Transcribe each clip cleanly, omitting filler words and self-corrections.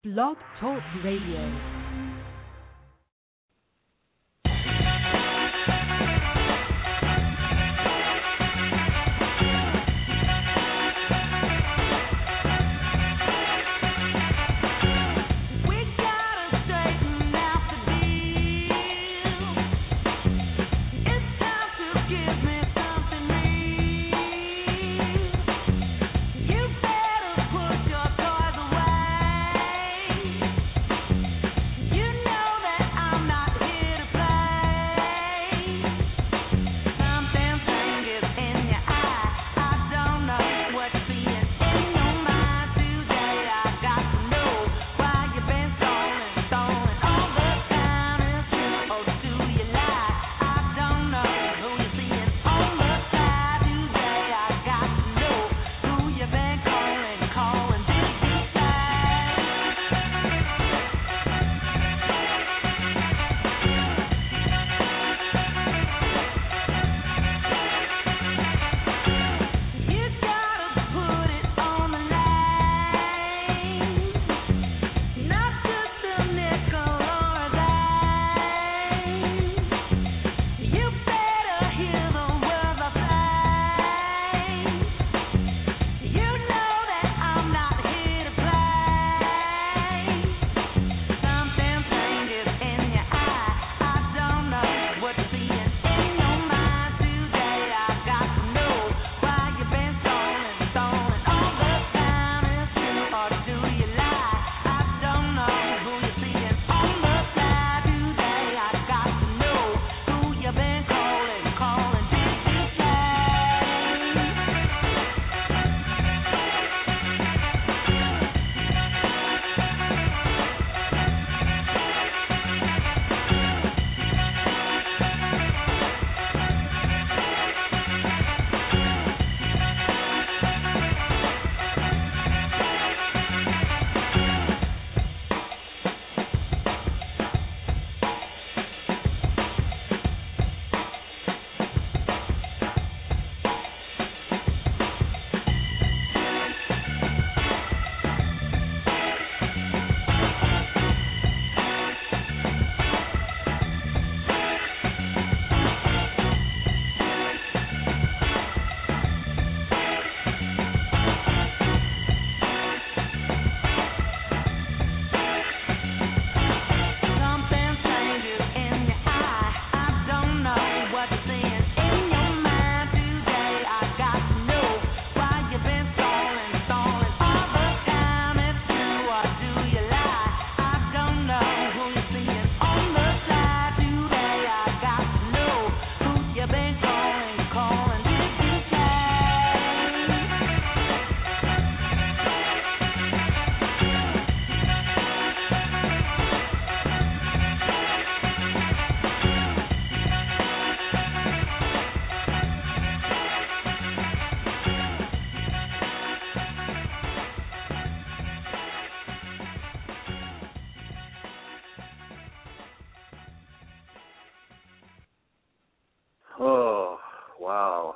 Blog Talk Radio. Oh, wow.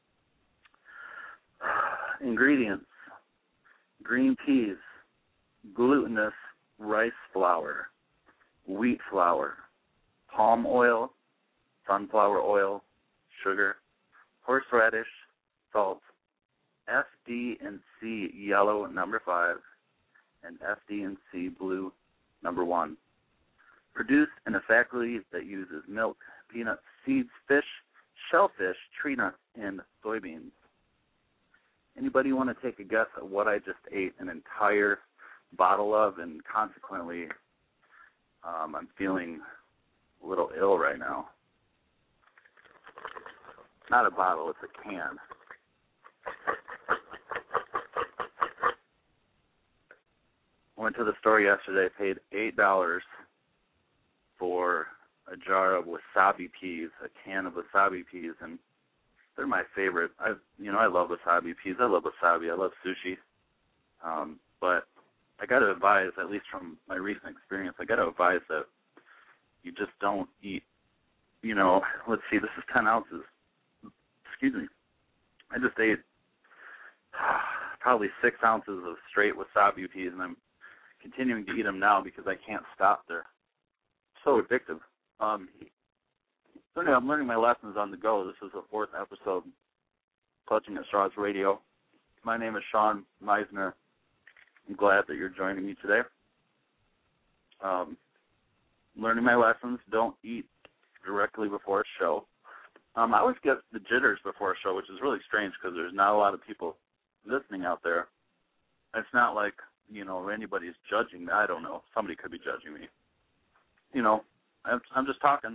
Ingredients: green peas, glutinous rice flour, wheat flour, palm oil, sunflower oil, sugar, horseradish, salt, FD&C yellow number 5, and FD&C blue number 1. Produced in a factory that uses milk, peanuts, seeds, fish, shellfish, tree nuts, and soybeans. Anybody want to take a guess at what I just ate an entire bottle of, and consequently I'm feeling a little ill right now. Not a bottle, it's a can. Went to the store yesterday, paid $8 for a jar of wasabi peas, a can of wasabi peas, and they're my favorite. I love wasabi peas. I love wasabi. I love sushi. But I got to advise, at least from my recent experience, I got to advise that you just don't eat, let's see, this is 10 ounces. Excuse me. I just ate probably 6 ounces of straight wasabi peas, and I'm continuing to eat them now because I can't stop. They're so addictive. So anyway, I'm learning my lessons on the go. This is the 4th episode, Clutching at Straws Radio. My name is Sean Meisner. I'm glad that you're joining me today. Learning my lessons, don't eat directly before a show. I always get the jitters before a show, which is really strange because there's not a lot of people listening out there. It's not like, anybody's judging me. I don't know. Somebody could be judging me. I'm just talking.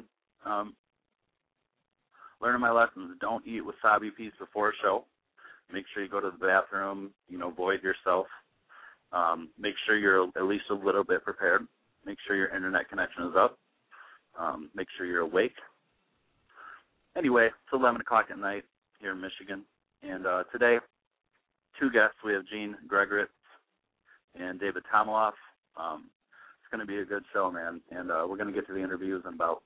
Learning my lessons, don't eat wasabi peas before a show. Make sure you go to the bathroom, void yourself. Make sure you're at least a little bit prepared. Make sure your internet connection is up. Make sure you're awake. Anyway, it's 11 o'clock at night here in Michigan. And today, 2 guests. We have Gene Gregoritz and David Tomiloff. It's going to be a good show, man. And we're going to get to the interviews in about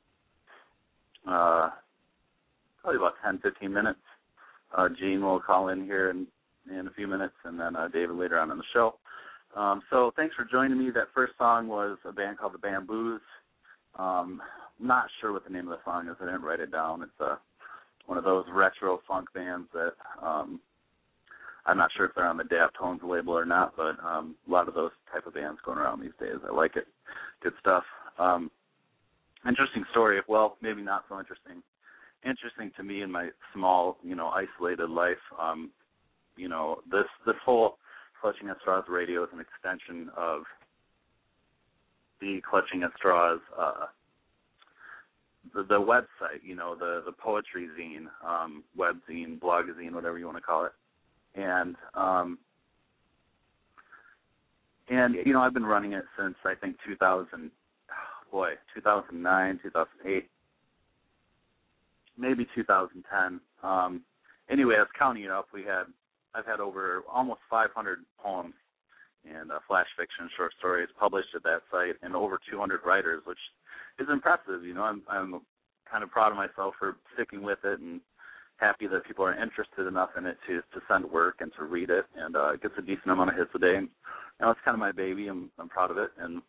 probably about 10, 15 minutes. Gene will call in here in a few minutes, and then David later on in the show. So thanks for joining me. That first song was a band called the Bamboos. Not sure what the name of the song is. I didn't write it down. It's one of those retro funk bands that I'm not sure if they're on the Daptones label or not, but a lot of those type of bands going around these days. I like it. Good stuff. Interesting story. Well, maybe not so interesting. Interesting to me in my small, isolated life. This whole Clutching at Straws Radio is an extension of the Clutching at Straws, the website, the poetry zine, web zine, blog zine, whatever you want to call it. And I've been running it since, I think, 2009, 2008, maybe 2010. Anyway, I was counting it up. I've had over almost 500 poems and flash fiction, short stories published at that site, and over 200 writers, which is impressive. I'm kind of proud of myself for sticking with it, and happy that people are interested enough in it to send work and to read it, and it gets a decent amount of hits a day. And it's kind of my baby. I'm proud of it. And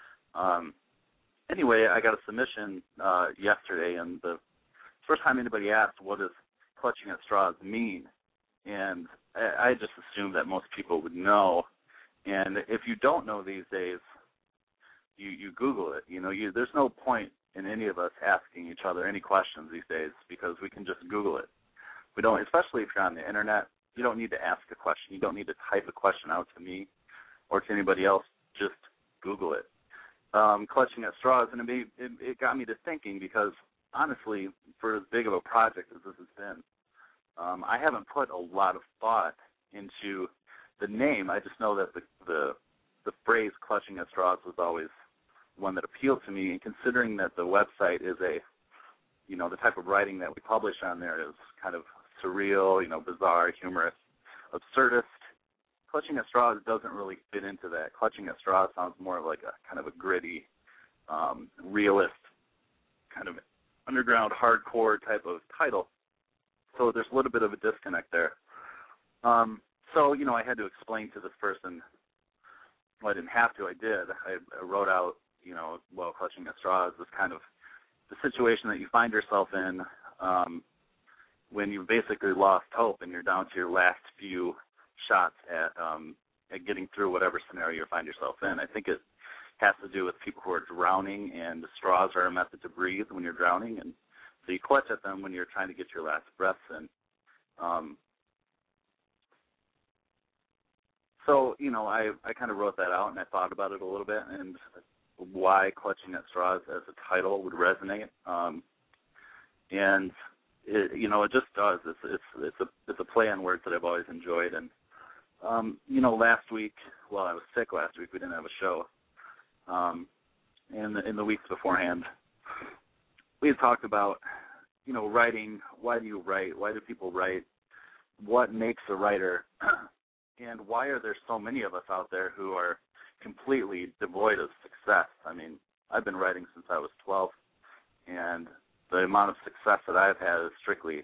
anyway, I got a submission yesterday, and the first time anybody asked, what does Clutching at Straws mean? And I just assumed that most people would know. And if you don't know these days, you Google it. There's no point in any of us asking each other any questions these days because we can just Google it. We don't, especially if you're on the internet, you don't need to ask a question. You don't need to type a question out to me or to anybody else. Just Google it. Clutching at Straws, and it got me to thinking because, honestly, for as big of a project as this has been, I haven't put a lot of thought into the name. I just know that the phrase Clutching at Straws was always one that appealed to me, and considering that the website is the type of writing that we publish on there is kind of surreal, bizarre, humorous, absurdist, Clutching at Straws doesn't really fit into that. Clutching at Straws sounds more like a kind of a gritty, realist, kind of underground, hardcore type of title. So there's a little bit of a disconnect there. So, I had to explain to this person, well, I didn't have to, I did. I wrote out, Clutching at Straws is kind of the situation that you find yourself in when you've basically lost hope and you're down to your last few shots at getting through whatever scenario you find yourself in. I think it has to do with people who are drowning, and straws are a method to breathe when you're drowning, and so you clutch at them when you're trying to get your last breaths in. So, I kind of wrote that out, and I thought about it a little bit, and why Clutching at Straws as a title would resonate. And, it just does. It's a play on words that I've always enjoyed. And, last week, well, I was sick last week. We didn't have a show. In the weeks beforehand, we had talked about, writing. Why do you write? Why do people write? What makes a writer? And why are there so many of us out there who are completely devoid of success? I mean, I've been writing since I was 12, and the amount of success that I've had is strictly,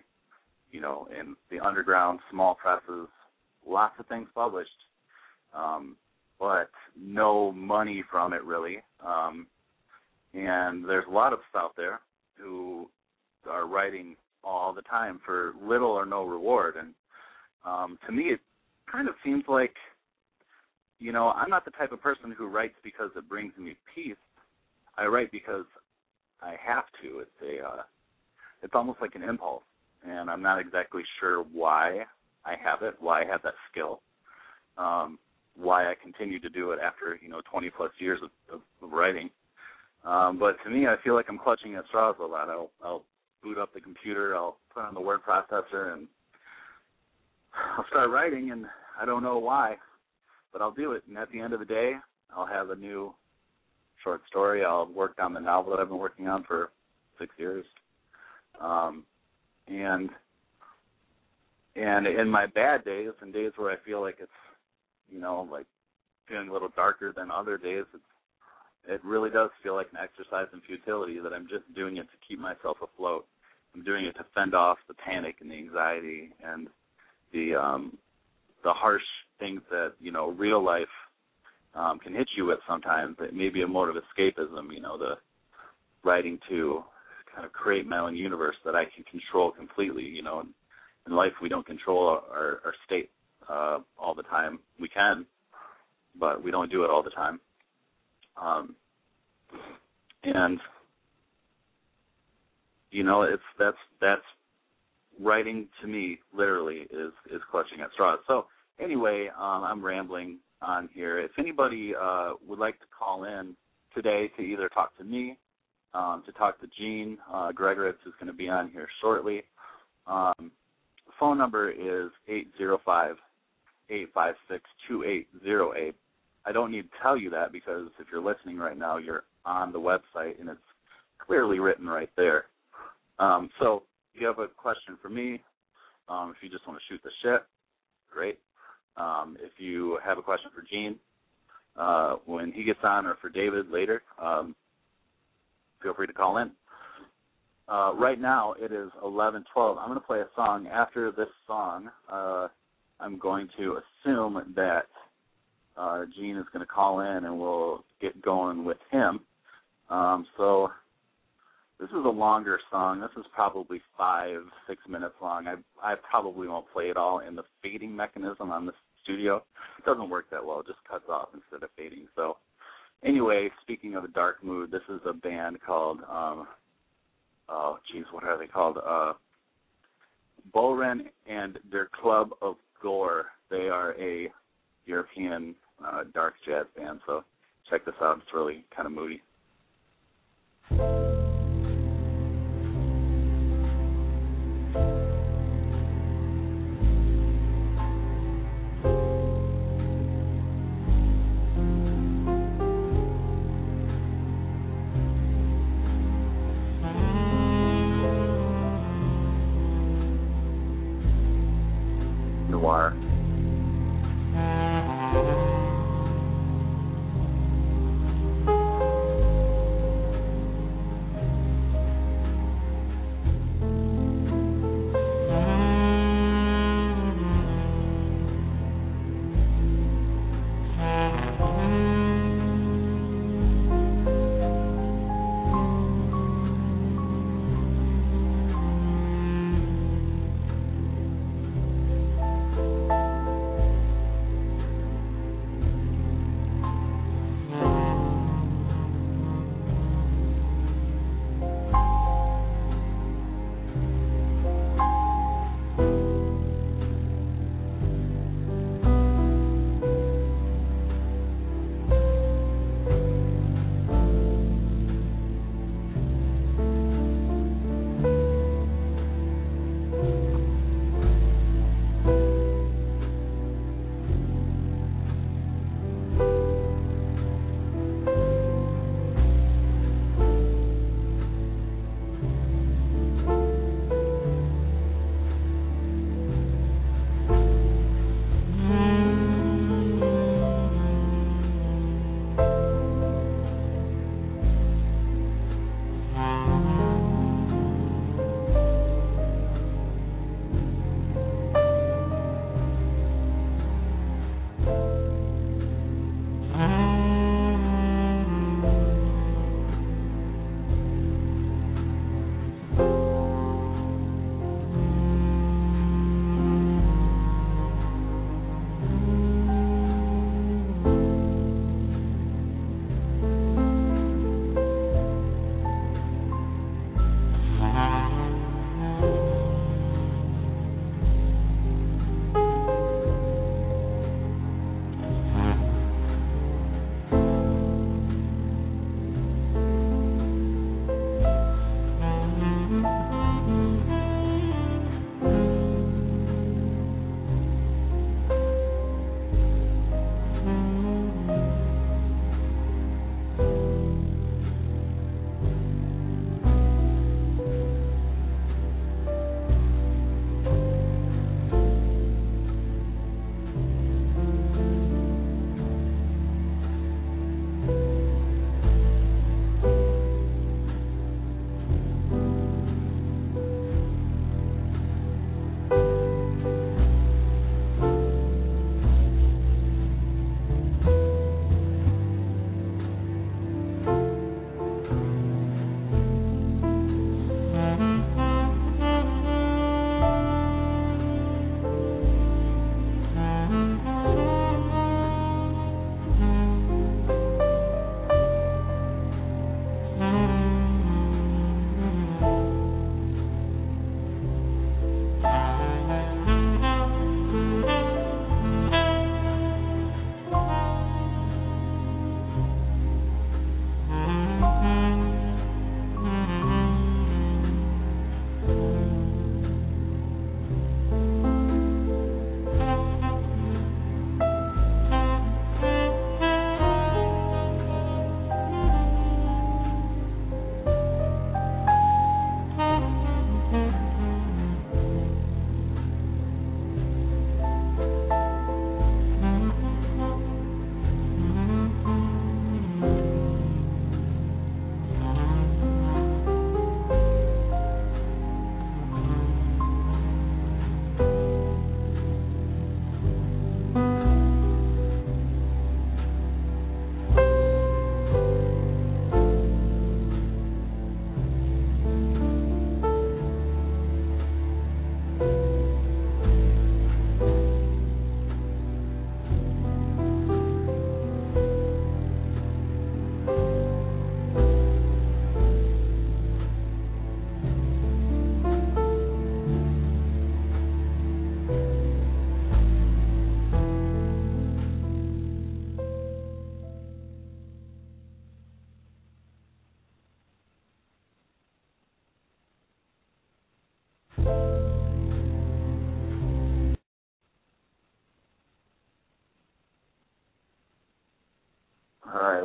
in the underground, small presses, lots of things published. but no money from it really. And there's a lot of us out there who are writing all the time for little or no reward. And to me, it kind of seems like, you know, I'm not the type of person who writes because it brings me peace. I write because I have to. It's almost like an impulse, and I'm not exactly sure why I have it, why I have that skill, why I continue to do it after, 20 plus years of writing. But to me, I feel like I'm clutching at straws a lot. I'll boot up the computer, I'll put on the word processor, and I'll start writing, and I don't know why, but I'll do it. And at the end of the day, I'll have a new short story. I'll work on the novel that I've been working on for 6 years. And in my bad days and days where I feel like it's, like feeling a little darker than other days, it really does feel like an exercise in futility, that I'm just doing it to keep myself afloat. I'm doing it to fend off the panic and the anxiety and the harsh things that, real life can hit you with sometimes. It may be a mode of escapism, the writing to kind of create my own universe that I can control completely. In life we don't control our state all the time. We can, but we don't do it all the time. And that's writing to me literally is clutching at straws. So anyway, I'm rambling on here. If anybody would like to call in today to either talk to me, to talk to Gene Gregoritz, who's going to be on here shortly, the phone number is 805-856-2808. I don't need to tell you that, because if you're listening right now, you're on the website, and it's clearly written right there. So if you have a question for me, if you just want to shoot the shit, great. If you have a question for Gene when he gets on, or for David later, feel free to call in. Right now it is 11:12. I'm going to play a song. After this song, I'm going to assume that Gene is going to call in, and we'll get going with him. So this is a longer song. This is probably 5-6 minutes long. I probably won't play it all in the fading mechanism on the studio. It doesn't work that well. It just cuts off instead of fading. So anyway, speaking of a dark mood, this is a band called, what are they called? Bohren and their Club of Gore. They are a European dark jazz band. So check this out. It's really kind of moody. Noir.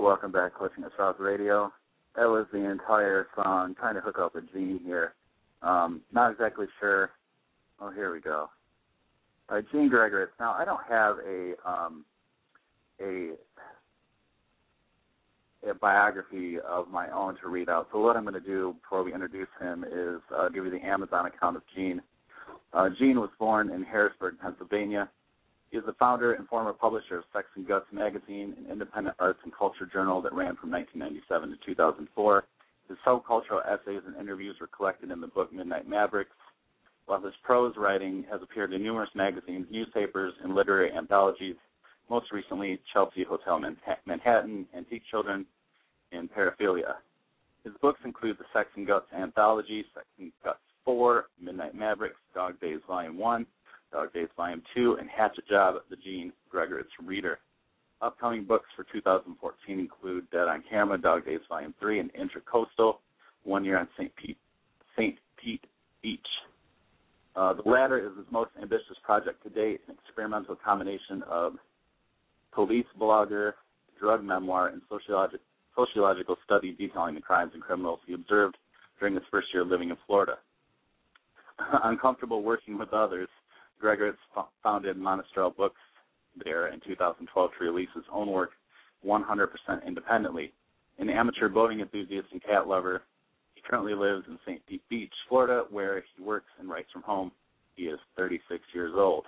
welcome back, Coaching at South Radio. That was the entire song, trying to hook up with Gene here. Not exactly sure. Oh, here we go. Gene Gregoritz. Now, I don't have a biography of my own to read out, so what I'm going to do before we introduce him is give you the Amazon account of Gene. Gene was born in Harrisburg, Pennsylvania. He is the founder and former publisher of Sex and Guts magazine, an independent arts and culture journal that ran from 1997 to 2004. His subcultural essays and interviews were collected in the book Midnight Mavericks, while his prose writing has appeared in numerous magazines, newspapers, and literary anthologies, most recently Chelsea Hotel Manhattan, Antique Children, and Paraphilia. His books include the Sex and Guts Anthology, Sex and Guts 4, Midnight Mavericks, Dog Days Volume 1, Dog Days Volume 2, and Hatchet Job, The Gene Gregoritz Reader. Upcoming books for 2014 include Dead on Camera, Dog Days Volume 3, and Intracoastal, 1 Year on St. Pete Beach. The latter is his most ambitious project to date, an experimental combination of police blogger, drug memoir, and sociological study detailing the crimes and criminals he observed during his first year living in Florida. Uncomfortable working with others, Gregoritz founded Monastrell Books there in 2012 to release his own work 100% independently. An amateur boating enthusiast and cat lover, he currently lives in St. Pete Beach, Florida, where he works and writes from home. He is 36 years old.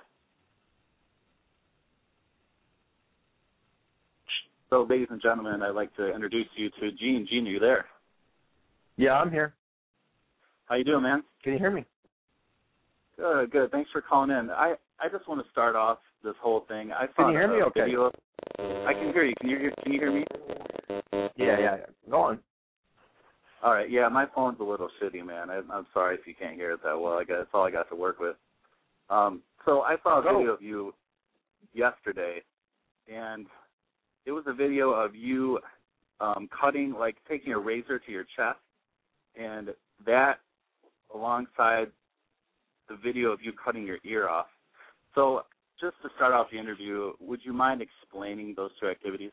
So, ladies and gentlemen, I'd like to introduce you to Gene. Gene, are you there? Yeah, I'm here. How you doing, man? Can you hear me? Good. Thanks for calling in. I just want to start off this whole thing. Can you hear me okay? Video. I can hear you. Can you hear me? Yeah. Go on. All right. Yeah, my phone's a little shitty, man. I'm sorry if you can't hear it that well. That's all I got to work with. So I saw a video of you yesterday, and it was a video of you cutting, like taking a razor to your chest, and that alongside the video of you cutting your ear off. So just to start off the interview, would you mind explaining those two activities?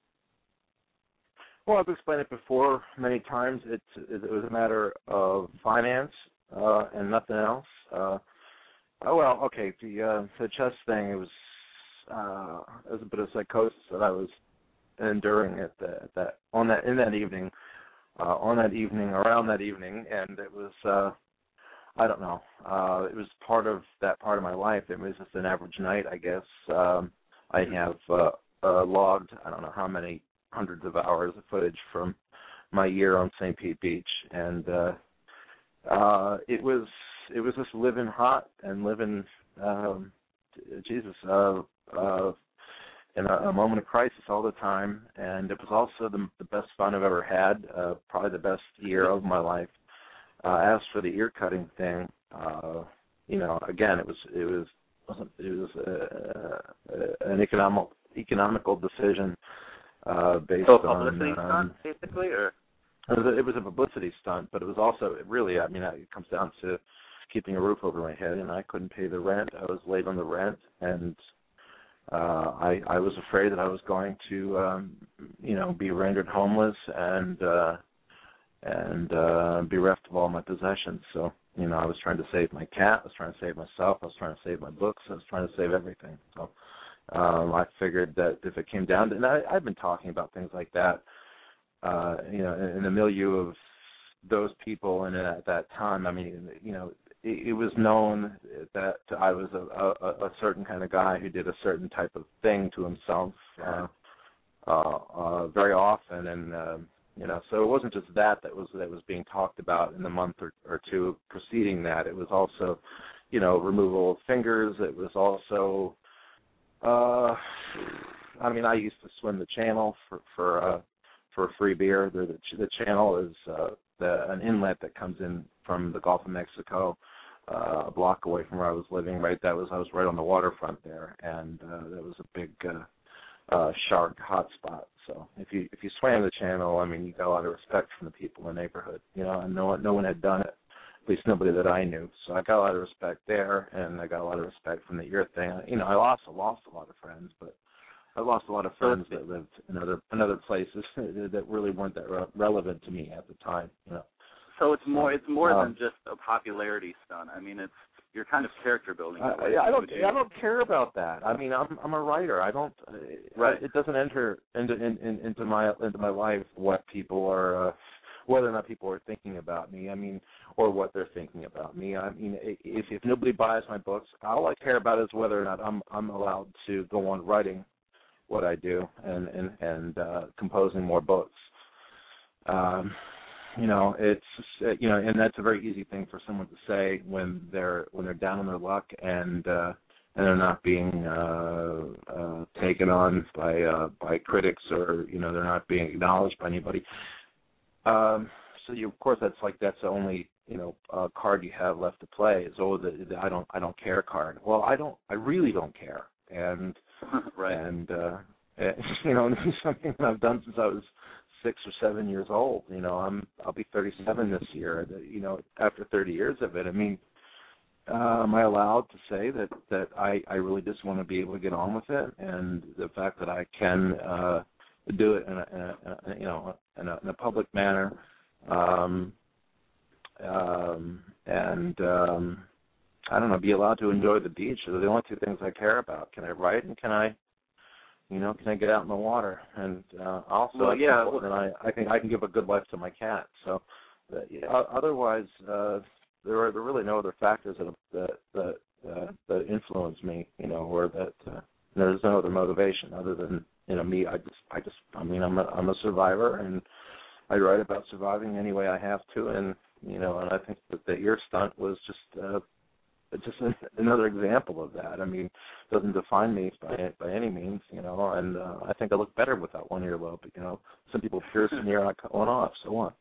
Well, I've explained it before many times. It was a matter of finance and nothing else. The chest thing, it was a bit of psychosis that I was enduring around that evening, and it was I don't know. It was part of my life. It was just an average night, I guess. I have logged, I don't know how many hundreds of hours of footage from my year on St. Pete Beach, and it was just living hot and living, in a moment of crisis all the time, and it was also the best fun I've ever had, probably the best year of my life. As for the ear cutting thing, again, it was an economical decision based on publicity stunt, basically, or it was a publicity stunt, but it was also it comes down to keeping a roof over my head, and I couldn't pay the rent. I was late on the rent, and I was afraid that I was going to be rendered homeless and bereft of all my possessions. So, I was trying to save my cat, I was trying to save myself, I was trying to save my books, I was trying to save everything. So I figured that if it came down to, and I've been talking about things like that, in the milieu of those people, and at that time, it was known that I was a certain kind of guy who did a certain type of thing to himself very often, and so it wasn't just that was being talked about in the month or two preceding that. It was also, removal of fingers. It was also, I used to swim the channel for free beer. The channel is an inlet that comes in from the Gulf of Mexico, a block away from where I was living. I was right on the waterfront there, and that was a big shark hotspot. So if you swam the channel, you got a lot of respect from the people in the neighborhood, and no one had done it, at least nobody that I knew. So I got a lot of respect there, and I got a lot of respect from the ear thing. I lost a lot of friends, but I lost a lot of friends that lived in other places that really weren't that relevant to me at the time. So it's more than just a popularity stunt. I mean, you're kind of character building. I don't care about that. I mean, I'm a writer. I don't. Right. It doesn't enter into my life what people are, whether or not people are thinking about me. I mean, or what they're thinking about me. I mean, if nobody buys my books, all I care about is whether or not I'm allowed to go on writing what I do and composing more books. It's and that's a very easy thing for someone to say when they're down on their luck and they're not being taken on by critics, or they're not being acknowledged by anybody. So of course that's the only card you have left to play is the I don't care card. Well, I really don't care, and right. And this is something that I've done since I was 6 or 7 years old. I'll be 37 this year. After 30 years of it, I mean, am I allowed to say that I really just want to be able to get on with it, and the fact that I can do it in a public manner, and I don't know, be allowed to enjoy the beach are the only two things I care about. Can I write, and can I get out in the water? And also, I think I can give a good life to my cat. So, otherwise, there are really no other factors that influence me, or that there's no other motivation other than me. I'm a survivor, and I write about surviving any way I have to, and and I think that the ear stunt was just another example of that. I mean, it doesn't define me by any means, and I think I look better with that one earlobe. Some people pierce an ear, I cut one off, so what?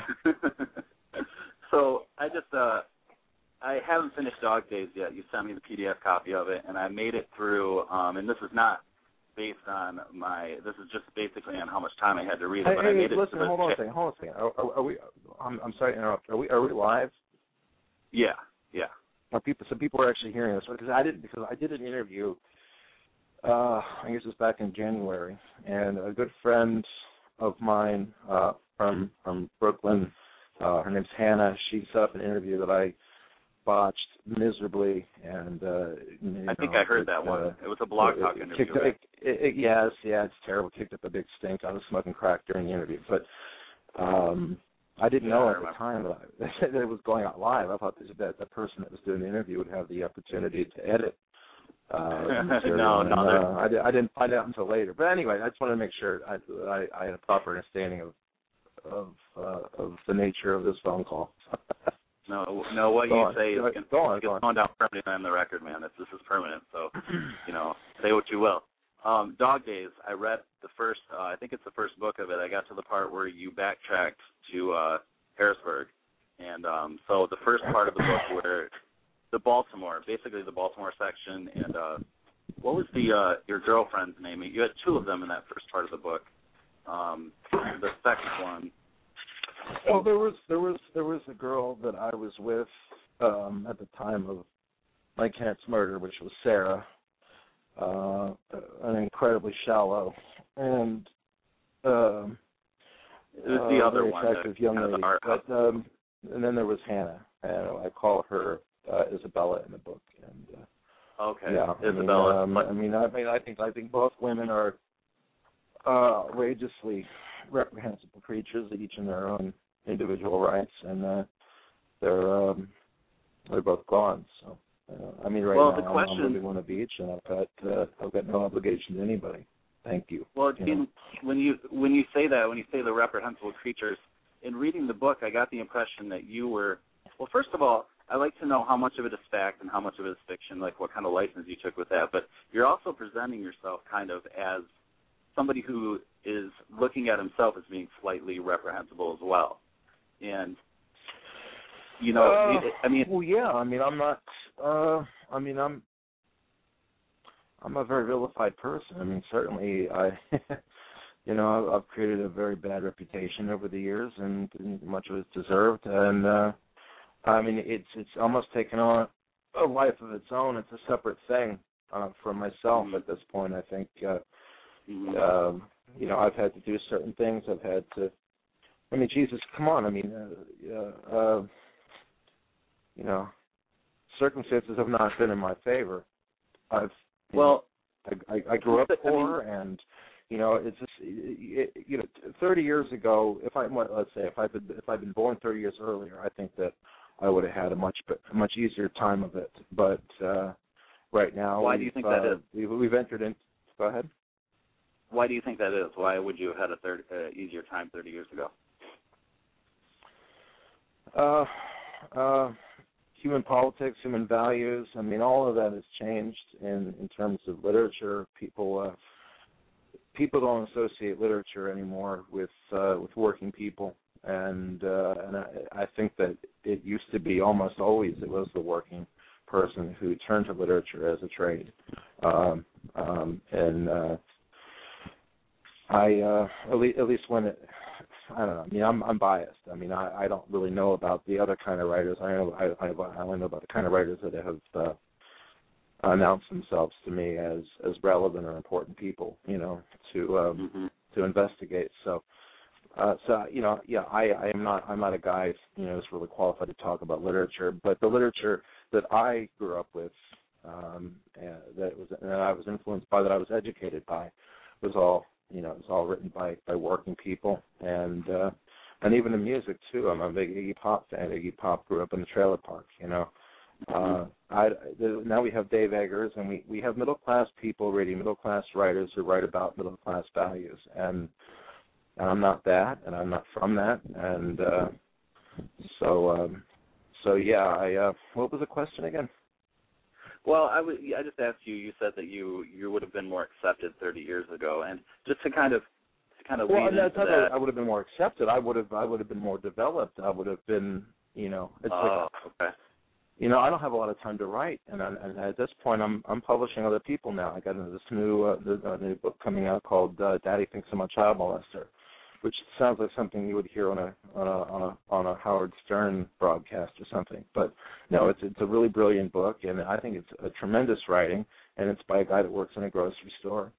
So I haven't finished Dog Days yet. You sent me the PDF copy of it, and I made it through, and this is not based on this is just basically on how much time I had to read it. But I made it. Listen, hold on a second. Are we? I'm sorry to interrupt. Are we live? Yeah. Some people are actually hearing this because I did an interview. I guess it was back in January, and a good friend of mine from Brooklyn, her name's Hannah. She set up an interview that I botched miserably, and I think I heard that one. It was a Blog Talk interview. Yes, it's terrible. Kicked up a big stink. I was smoking crack during the interview, but I didn't know at the time that it was going out live. I thought that the person that was doing the interview would have the opportunity to edit. I didn't find out until later. But anyway, I just wanted to make sure I had a proper understanding of the nature of this phone call. No, what you say is going down permanently on the record, man. This is permanent, so say what you will. Dog Days, I read the first, I think it's the first book of it. I got to the part where you backtracked to Harrisburg. And so the first part of the book where the Baltimore section, and what was your girlfriend's name? You had two of them in that first part of the book. The second one. Well, there was a girl that I was with at the time of my cat's murder, which was Sarah. An incredibly shallow and the other very one, attractive young lady. But, and then there was Hannah, and I call her Isabella in the book. And okay, yeah, Isabella. I think both women are outrageously reprehensible creatures, each in their own individual rights, and they're both gone. So. Right now I'm living on a beach, and I've got no obligation to anybody. Thank you. Well, Gene, when you say the reprehensible creatures, in reading the book, I got the impression that you were. Well, first of all, I like to know how much of it is fact and how much of it is fiction, like what kind of license you took with that. But you're also presenting yourself kind of as somebody who is looking at himself as being slightly reprehensible as well, and. Well, yeah. I'm not. I'm a very vilified person. Certainly, I've created a very bad reputation over the years, and much of it's deserved. And it's almost taken on a life of its own. It's a separate thing from myself at this point. I think Mm-hmm. You know, I've had to do certain things. I've had to. I mean, Jesus, come on. I mean, you know, circumstances have not been in my favor. I grew up poor, and you know, it's just you know, 30 years ago. Let's say if I'd been born 30 years earlier, I think that I would have had a much easier time of it. But right now, why do you think that is? We've entered in. Go ahead. Why do you think that is? Why would you have had a easier time 30 years ago? Human politics, human values. I mean, all of that has changed in terms of literature. People don't associate literature anymore with working people, and I think that it used to be almost always it was the working person who turned to literature as a trade, at least when it. I don't know. I mean, I'm biased. I mean, I don't really know about the other kind of writers. I only know about the kind of writers that have announced themselves to me as relevant or important people, you know, to investigate. So you know, yeah, I'm not a guy, you know, who's really qualified to talk about literature, but the literature that I grew up with, that I was influenced by, that I was educated by, was all. You know, it's all written by working people, and even the music too. I'm a big Iggy Pop fan. Iggy Pop grew up in the trailer park. You know, now we have Dave Eggers, and we have middle class people reading middle class writers who write about middle class values, and I'm not that, and I'm not from that, and so yeah. What was the question again? Well, I just asked you. You said that you would have been more accepted 30 years ago, and just to kind of well, lead into that. I would have been more accepted. I would have been more developed. I would have been, you know. It's okay. You know, I don't have a lot of time to write, and at this point, I'm publishing other people now. I got into this new book coming out called "Daddy Thinks I'm a Child Molester," which sounds like something you would hear on a Howard Stern broadcast or something. But no, it's a really brilliant book, and I think it's a tremendous writing, and it's by a guy that works in a grocery store.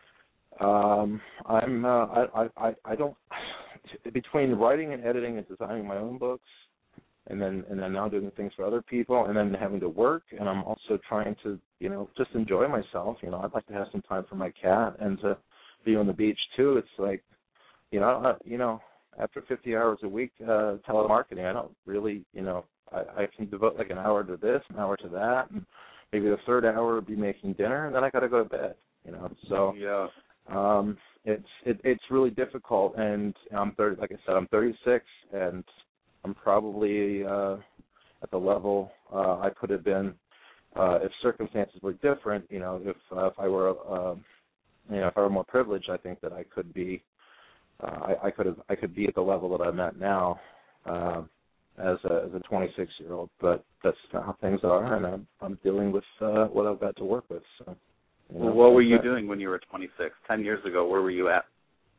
I don't, between writing and editing and designing my own books, and then now doing things for other people, and then having to work, and I'm also trying to, you know, just enjoy myself. You know, I'd like to have some time for my cat and to be on the beach too. It's like, you know, after 50 hours a week telemarketing, I don't really, you know, I can devote like an hour to this, an hour to that, and maybe the third hour would be making dinner, and then I got to go to bed, you know. So yeah, it's really difficult, and I'm 30. Like I said, I'm 36, and I'm probably at the level I could have been if circumstances were different. You know, if I were, you know, if I were more privileged, I think that I could be. I could be at the level that I'm at now as a 26-year-old, but that's not how things are, and I'm dealing with what I've got to work with. So, you know, well, what were you doing when you were 26? 10 years ago, where were you at?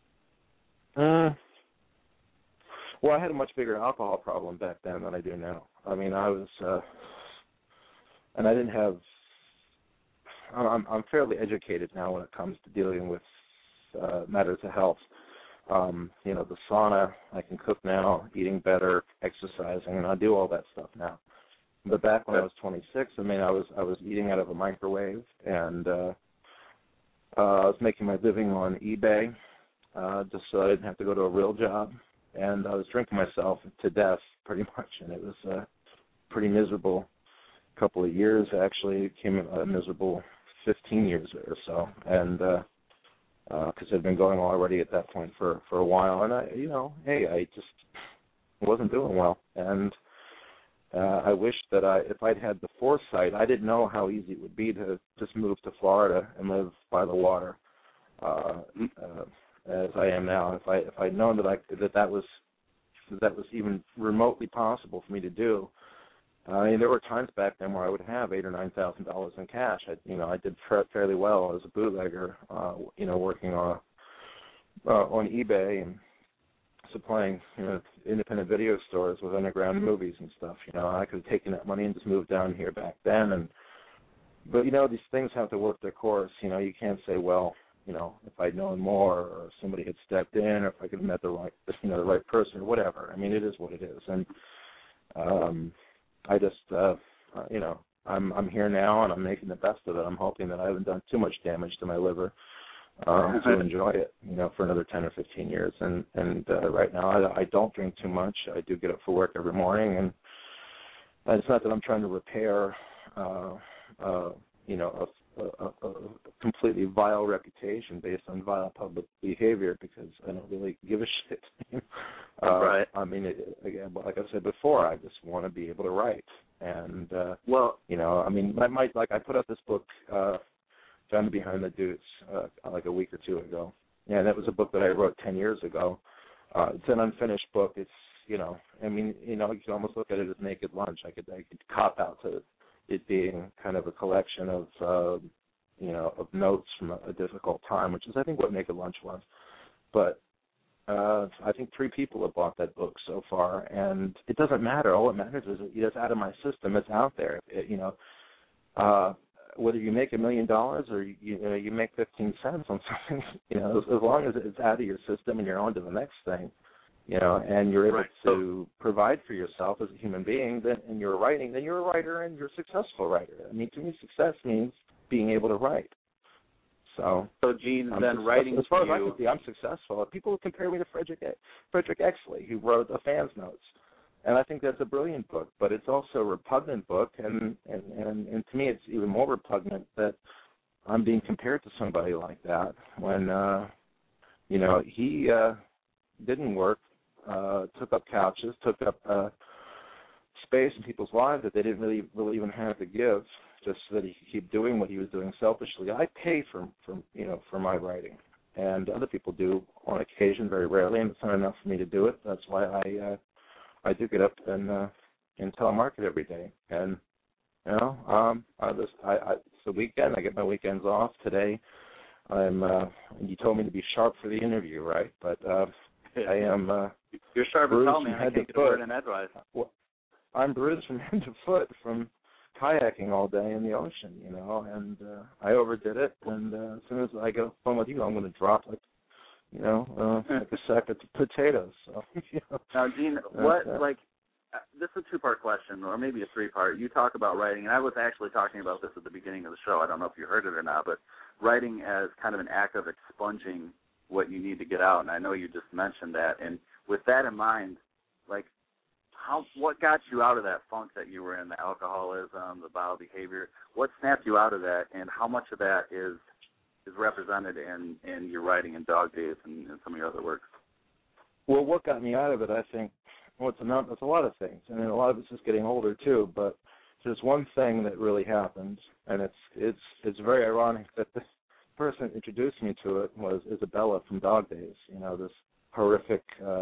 Well, I had a much bigger alcohol problem back then than I do now. I mean, I was, and I didn't have. I'm fairly educated now when it comes to dealing with matters of health. You know, the sauna, I can cook now, eating better, exercising, and I do all that stuff now. But back when I was 26, I mean, I was eating out of a microwave, and I was making my living on eBay just so I didn't have to go to a real job. And I was drinking myself to death pretty much, and it was a pretty miserable couple of years. Actually, it became a miserable 15 years or so, and because it had been going already at that point for a while, and I just wasn't doing well, and I wish that if I'd had the foresight, I didn't know how easy it would be to just move to Florida and live by the water. As I am now, if I'd known that was even remotely possible for me to do, I mean, there were times back then where I would have $8,000 or $9,000 in cash. I did fairly well as a bootlegger, working on eBay and supplying independent video stores with underground movies and stuff. I could have taken that money and just moved down here back then, but these things have to work their course. You can't say, well, if I'd known more, or if somebody had stepped in, or if I could have met the right person, or whatever. I mean, it is what it is, and I just, I'm here now, and I'm making the best of it. I'm hoping that I haven't done too much damage to my liver to enjoy it, for another 10 or 15 years. And right now, I don't drink too much. I do get up for work every morning, and it's not that I'm trying to repair, a completely vile reputation based on vile public behavior, because I don't really give a shit. Right. I mean, again, like I said before, I just want to be able to write. And, I put out this book, John Behind the Deuce, like a week or two ago. And that was a book that I wrote 10 years ago. It's an unfinished book. It's, you can almost look at it as Naked Lunch. I could cop out to it being kind of a collection of, of notes from a difficult time, which is, I think, what Naked Lunch was. But I think 3 people have bought that book so far, and it doesn't matter. All that matters is it's out of my system. It's out there. Whether you make $1 million or you make 15 cents on something, as long as it's out of your system and you're on to the next thing, and you're able to provide for yourself as a human being, and you're writing, then you're a writer and you're a successful writer. I mean, to me, success means being able to write. So Gene, then writing, as far as I can see, I'm successful. People compare me to Frederick Exley, who wrote The Fans Notes, and I think that's a brilliant book. But it's also a repugnant book, and to me, it's even more repugnant that I'm being compared to somebody like that when he didn't work, took up couches, took up space in people's lives that they didn't really even have to give, just so that he could keep doing what he was doing selfishly. I pay for my writing, and other people do on occasion, very rarely, and it's not enough for me to do it. That's why I do get up and telemarket every day. And it's the weekend. I get my weekends off. Today, you told me to be sharp for the interview, right? But I am. You're sharp as hell, man. I can't get a word in edgewise. Well, I'm bruised from head to foot from kayaking all day in the ocean, and I overdid it. And as soon as I get off the phone with you, I'm going to drop like a sack of potatoes. So, Now, Gene, this is a 2-part question, or maybe a 3-part. You talk about writing, and I was actually talking about this at the beginning of the show. I don't know if you heard it or not, but writing as kind of an act of expunging what you need to get out, and I know you just mentioned that. And with that in mind, what got you out of that funk that you were in, the alcoholism, the vile behavior? What snapped you out of that, and how much of that is represented in your writing in Dog Days and some of your other works? Well, what got me out of it, I think, it's a lot of things, and a lot of it's just getting older too. But there's one thing that really happened, and it's very ironic that this person that introduced me to it was Isabella from Dog Days. This horrific,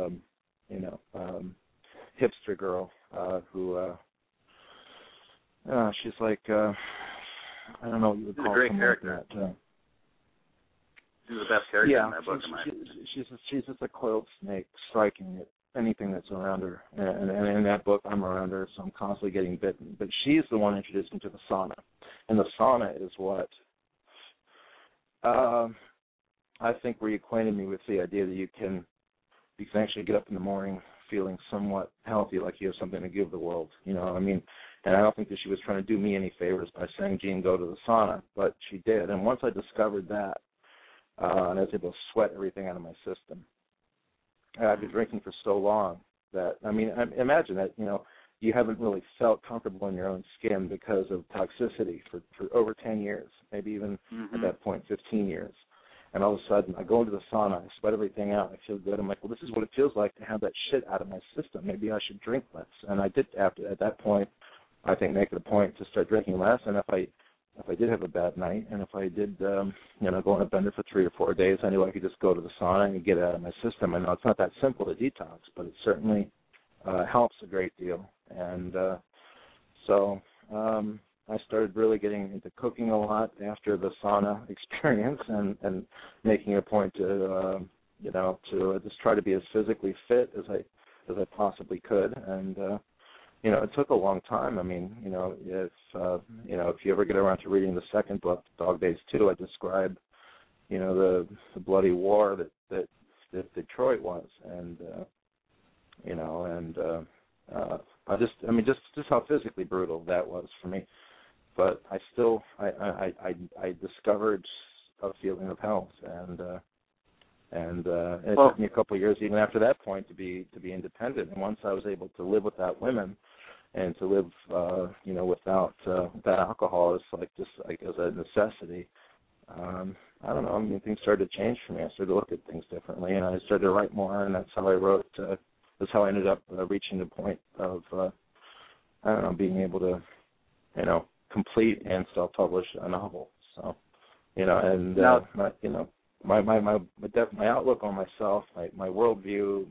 hipster girl who she's like I don't know what you would call her. She's a great character. She's the best character in that book. She's just a coiled snake striking at anything that's around her. And in that book, I'm around her, so I'm constantly getting bitten. But she's the one who introduced me to the sauna. And the sauna is what I think reacquainted me with the idea that you can actually get up in the morning feeling somewhat healthy, like you have something to give the world. And I don't think that she was trying to do me any favors by saying, Gene, go to the sauna, but she did. And once I discovered that, and I was able to sweat everything out of my system, I've been drinking for so long that, imagine that, you haven't really felt comfortable in your own skin because of toxicity for over 10 years, maybe even at that point 15 years. And all of a sudden, I go into the sauna, I sweat everything out, I feel good. I'm like, well, this is what it feels like to have that shit out of my system. Maybe I should drink less. And I did, at that point, I think, make it a point to start drinking less. And if I did have a bad night, and if I did, go on a bender for 3 or 4 days, I knew I could just go to the sauna and get it out of my system. I know it's not that simple to detox, but it certainly helps a great deal. And so I started really getting into cooking a lot after the sauna experience, and making a point to just try to be as physically fit as I possibly could. And it took a long time. If you ever get around to reading the second book, Dog Days 2, I describe the bloody war that Detroit was, and just how physically brutal that was for me. But I still I discovered a feeling of health, and it took me a couple of years even after that point to be independent. And once I was able to live without women and to live without alcohol, it's like as a necessity. I don't know. I mean, things started to change for me. I started to look at things differently, and I started to write more, and that's how I wrote. That's how I ended up reaching the point of being able to complete and self-publish a novel. So my outlook on myself, my worldview,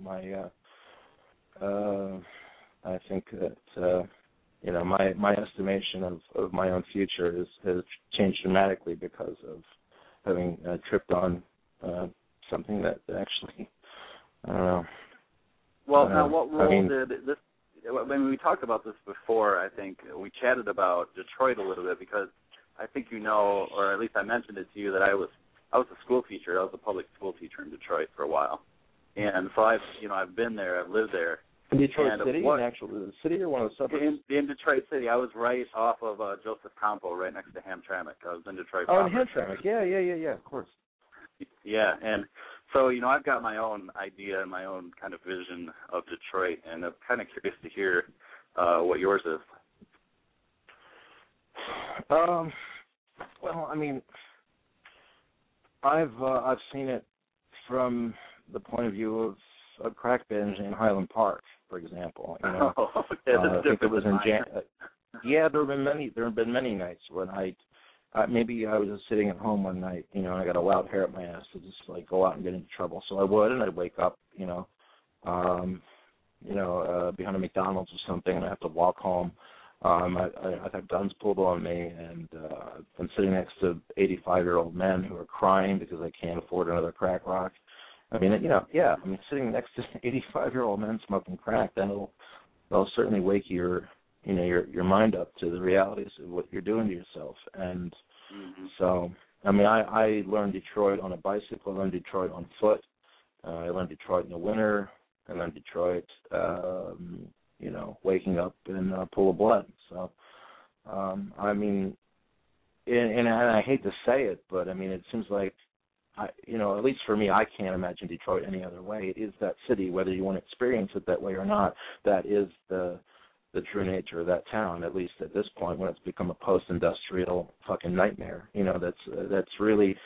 I think that my estimation of my own future has changed dramatically because of having tripped on something that actually, I don't know. Well, now what role did this? I mean, we talked about this before. I think we chatted about Detroit a little bit because I think or at least I mentioned it to you that I was a school teacher. I was a public school teacher in Detroit for a while, and so I've been there. I've lived there. In Detroit City, the city or one of the suburbs? In Detroit City, I was right off of Joseph Campo, right next to Hamtramck. I was in Detroit. Oh, in Hamtramck, yeah, of course. Yeah, and so I've got my own idea and my own kind of vision of Detroit, and I'm kind of curious to hear what yours is. Well, I mean, I've seen it from the point of view of a crack binge in Highland Park, for example. I think it was in yeah, there have been many nights when maybe I was just sitting at home one night, and I got a loud hair up my ass to just go out and get into trouble. So I would, and I'd wake up, behind a McDonald's or something, and I have to walk home. I've had guns pulled on me, and I've been sitting next to 85-year-old men who are crying because they can't afford another crack rock. I mean, sitting next to 85-year-old men smoking crack, that'll certainly wake your mind up to the realities of what you're doing to yourself. And so, I mean, I learned Detroit on a bicycle. I learned Detroit on foot. I learned Detroit in the winter. I learned Detroit, waking up in a pool of blood. So, I mean, and I hate to say it, but I mean, it seems like, at least for me, I can't imagine Detroit any other way. It is that city, whether you want to experience it that way or not. That is the true nature of that town, at least at this point, when it's become a post-industrial fucking nightmare. That's really,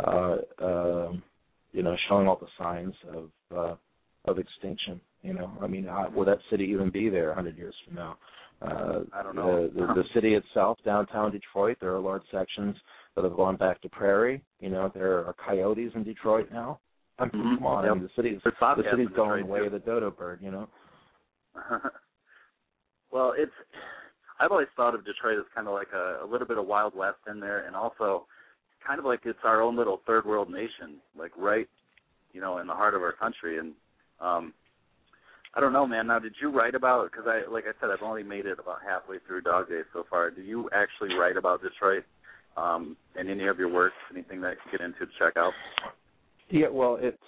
showing all the signs of extinction. I mean, will that city even be there 100 years from now? I don't know. The city itself, downtown Detroit, there are large sections that have gone back to prairie. There are coyotes in Detroit now. I mean, come on, I mean, the city's going the way of the dodo bird. Well, I've always thought of Detroit as kind of like a little bit of Wild West in there, and also kind of like it's our own little third world nation, like right, in the heart of our country. And I don't know, man. Now, did you write about? Because like I said, I've only made it about halfway through Dog Days so far. Do you actually write about Detroit in any of your works? Anything that you get into to check out? Yeah, well, it's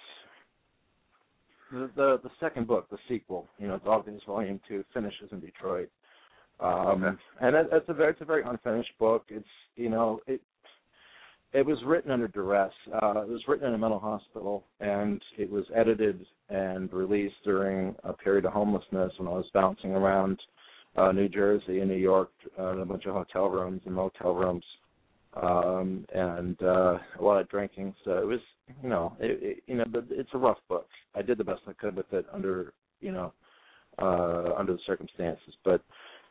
the second book, the sequel. Dog Days Volume 2 finishes in Detroit, and it's a very unfinished book. It's it was written under duress. It was written in a mental hospital, and it was edited and released during a period of homelessness when I was bouncing around New Jersey and New York in a bunch of hotel rooms and motel rooms, and a lot of drinking. So it was, it's a rough book. I did the best I could with it under the circumstances. But,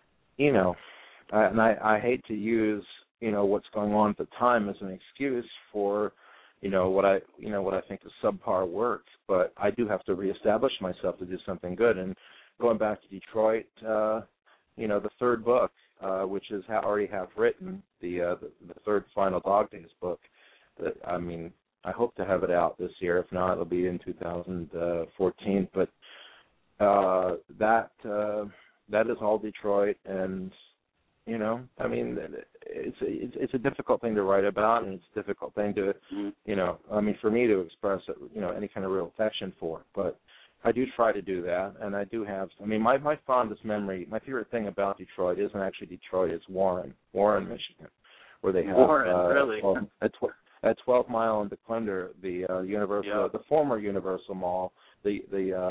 I hate to use what's going on at the time as an excuse for what I think is subpar work, but I do have to reestablish myself to do something good. And going back to Detroit, the third book, which is already half written, the third final Dog Days book. I hope to have it out this year. If not, it'll be in 2014. But that is all Detroit, and it's a difficult thing to write about, and it's a difficult thing to, for me to express, any kind of real affection for. But I do try to do that, and I do have. My fondest memory, my favorite thing about Detroit isn't actually Detroit; it's Warren, Michigan, where they have really at 12 Mile and DeQuinder, the Universal, the former Universal Mall, the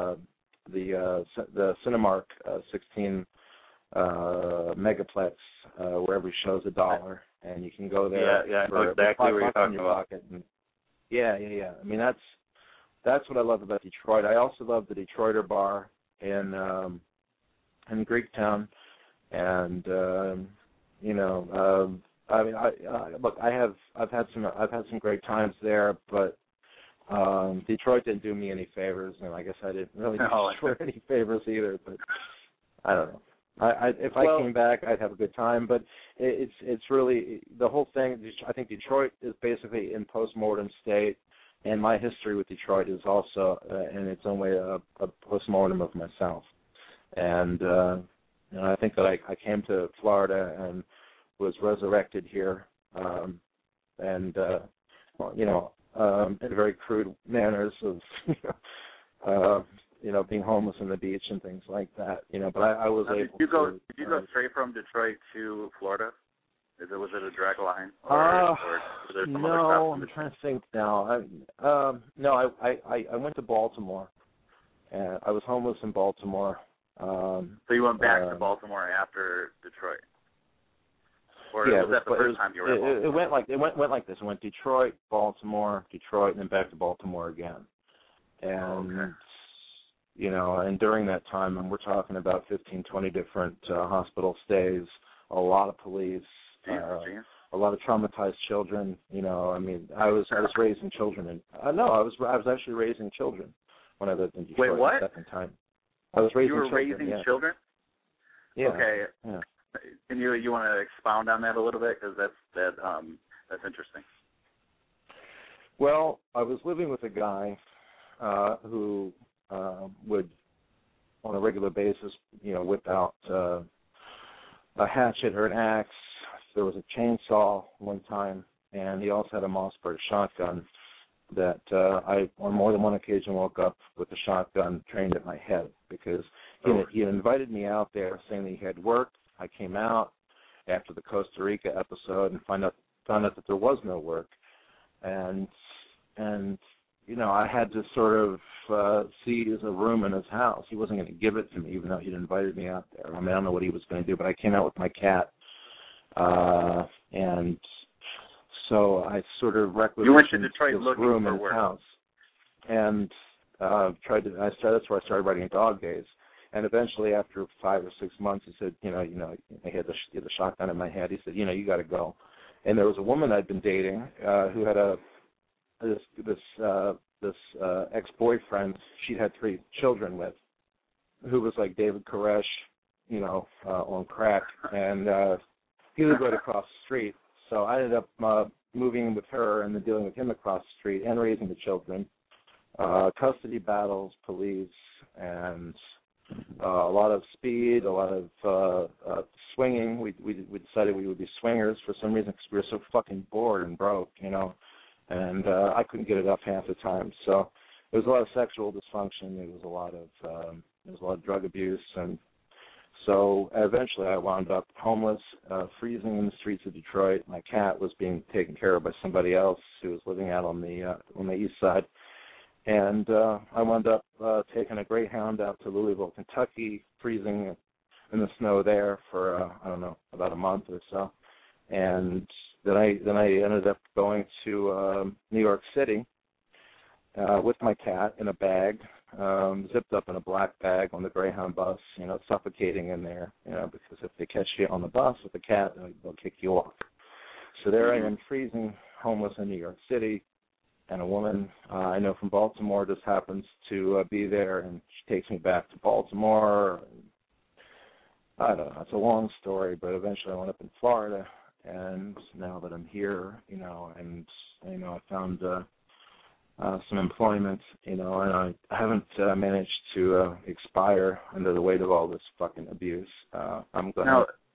Cinemark 16 megaplex, where every show's $1, and you can go there. Yeah, I know exactly what you're talking about. And, yeah. I mean, that's what I love about Detroit. I also love the Detroiter Bar in Greektown, and I've had some great times there, but Detroit didn't do me any favors, and I guess I didn't really do Detroit any favors either. But I don't know. If I came back, I'd have a good time. But it's really the whole thing. I think Detroit is basically in postmortem state, and my history with Detroit is also, in its own way, a postmortem of myself. And I think that I came to Florida and was resurrected here, in very crude manners of, being homeless on the beach and things like that. But I was able to. Did you go straight from Detroit to Florida? Was it a direct line? Or was there some other stuff? I'm trying to think now. I went to Baltimore, and I was homeless in Baltimore. So you went back to Baltimore after Detroit? Or was that the first time you were in Baltimore? It went like this. It went Detroit, Baltimore, Detroit, and then back to Baltimore again. And and during that time, and we're talking about 15, 20 different hospital stays, a lot of police, a lot of traumatized children. I was raising children, I was actually raising children when I lived in Detroit. Wait, what? The second time. I was raising children. You were raising children? Yeah. Okay. Yeah. And you want to expound on that a little bit, because that's interesting. Well, I was living with a guy who would, on a regular basis, whip out a hatchet or an axe. There was a chainsaw one time, and he also had a Mossberg shotgun that I, on more than one occasion, woke up with the shotgun trained at my head, because he had invited me out there saying that he had work. I came out after the Costa Rica episode and found out that there was no work, and I had to sort of seize a room in his house. He wasn't going to give it to me, even though he'd invited me out there. I don't know what he was going to do, but I came out with my cat, and so I sort of requisitioned you went to Detroit this room in his house, and that's where I started writing Dog Days. And eventually, after 5 or 6 months, he said, I had the shotgun in my head. He said, you got to go. And there was a woman I'd been dating who had this ex-boyfriend she'd had 3 children with, who was like David Koresh, on crack, and he lived right across the street. So I ended up moving in with her and then dealing with him across the street and raising the children. Custody battles, police, and a lot of speed, a lot of swinging. We decided we would be swingers for some reason, because we were so fucking bored and broke, and I couldn't get it up half the time. So there was a lot of sexual dysfunction. There was a lot of drug abuse, and so eventually I wound up homeless, freezing in the streets of Detroit. My cat was being taken care of by somebody else who was living out on the east side. And I wound up taking a Greyhound out to Louisville, Kentucky, freezing in the snow there for, about a month or so. And then I ended up going to New York City with my cat in a bag, zipped up in a black bag on the Greyhound bus, suffocating in there, because if they catch you on the bus with a cat, they'll kick you off. So there I am, freezing, homeless in New York City. And a woman I know from Baltimore just happens to be there, and she takes me back to Baltimore. I don't know. It's a long story, but eventually I went up in Florida, and now that I'm here, and I found some employment, and I haven't managed to expire under the weight of all this fucking abuse. I'm going to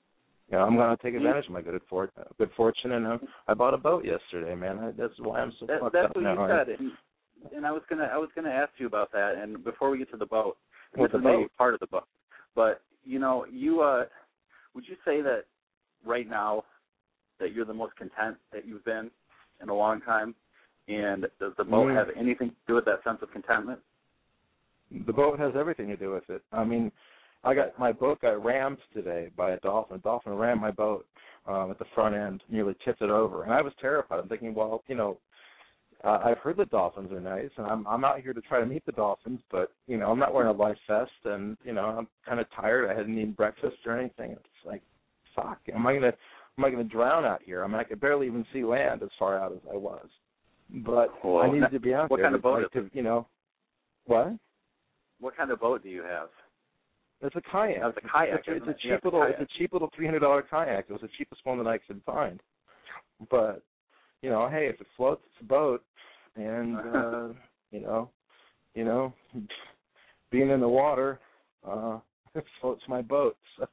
You know, I'm going to take advantage of my good fortune, and I bought a boat yesterday, man. That's why I'm so fucked that's up what now. you said, and I was gonna ask you about that. And before we get to the boat, What, this the is maybe boat? part of the boat, but you know, would you say that right now that you're the most content that you've been in a long time? And does the boat have anything to do with that sense of contentment? The boat has everything to do with it. I mean, my boat got rammed today by a dolphin. A dolphin rammed my boat at the front end, nearly tipped it over, and I was terrified. I'm thinking, well, you know, I've heard the dolphins are nice, and I'm out here to try to meet the dolphins, but you know, I'm not wearing a life vest, and you know, I'm kind of tired. I hadn't eaten breakfast or anything. It's like, fuck, am I gonna drown out here? I mean, I could barely even see land as far out as I was, but I needed to be out what there. What kind of boat is it? You know, what? What kind of boat do you have? It's a kayak. It's a kayak. It's a cheap little $300 kayak. It was the cheapest one that I could find. But you know, hey, if it floats, it's a boat, and you know, being in the water, it floats my boat. So.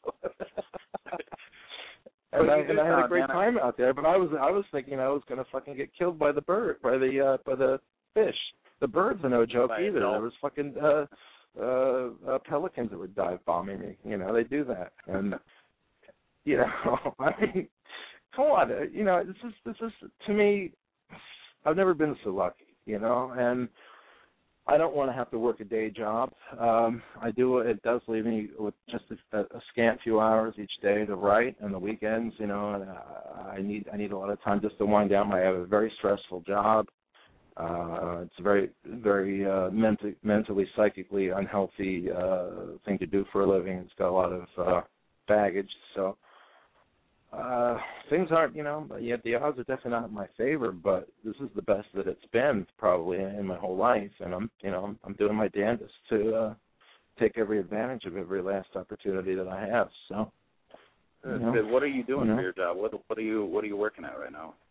And I had a great time out there, but I was thinking I was going to fucking get killed by the fish. The birds are no joke either. There was fucking pelicans that were dive bombing me. You know, they do that, and you know, I mean, come on, you know, this is to me. I've never been so lucky, you know, and I don't want to have to work a day job. I do. It does leave me with just a scant few hours each day to write, and the weekends, you know, and I need a lot of time just to wind down. I have a very stressful job. It's a very, very mentally, psychically unhealthy thing to do for a living. It's got a lot of baggage, so things aren't, you know, yet the odds are definitely not in my favor. But this is the best that it's been probably in my whole life, and I'm doing my damnedest to take every advantage of every last opportunity that I have. So, you know, what are you doing for your job? What are you working at right now?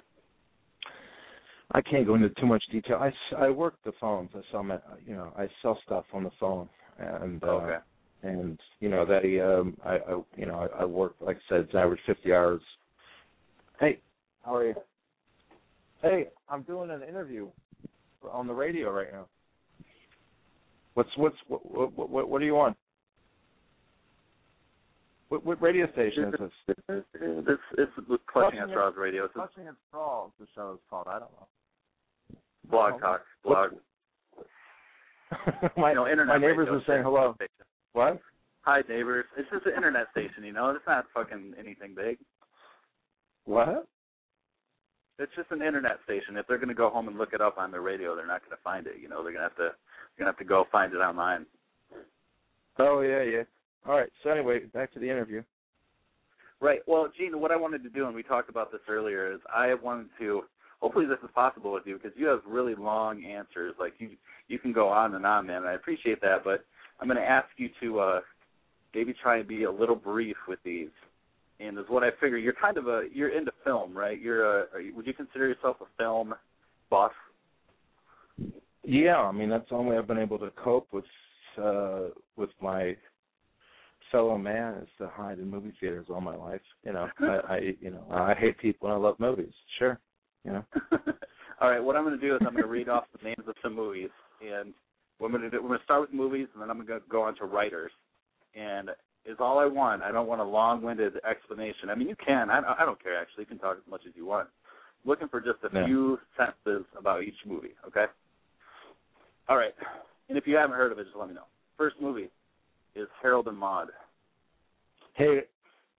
I can't go into too much detail. I work the phones. I sell stuff on the phone, and okay. And you know I work, like I said, it's average 50 hours. Hey, how are you? Hey, I'm doing an interview on the radio right now. What are you on? What radio station is this? It's Clutching at Straws Radio. Clutching at Straws, the show is called. I don't know. Blog Talk. Blog. My neighbors are saying hello. Station. What? Hi, neighbors. It's just an internet station, you know. It's not fucking anything big. What? It's just an internet station. If they're going to go home and look it up on their radio, they're not going to find it. You know, they're going to have to go find it online. Oh yeah. All right. So anyway, back to the interview. Right. Well, Gene, what I wanted to do, and we talked about this earlier, is I wanted to. Hopefully, this is possible with you because you have really long answers. Like you can go on and on, man. And I appreciate that, but I'm going to ask you to maybe try and be a little brief with these. And is what I figure you're into film, right? Would you consider yourself a film buff? Yeah, I mean that's the only way I've been able to cope with my fellow man is to hide in movie theaters all my life. You know, I hate people and I love movies. Sure, you know. All right, what I'm going to do is I'm going to read off the names of some movies, and we're going to start with movies, and then I'm going to go on to writers. And is all I want. I don't want a long-winded explanation. I mean, you can. I don't care, actually. You can talk as much as you want. I'm looking for just a few sentences about each movie, okay? All right. And if you haven't heard of it, just let me know. First movie is Harold and Maude. Hate it.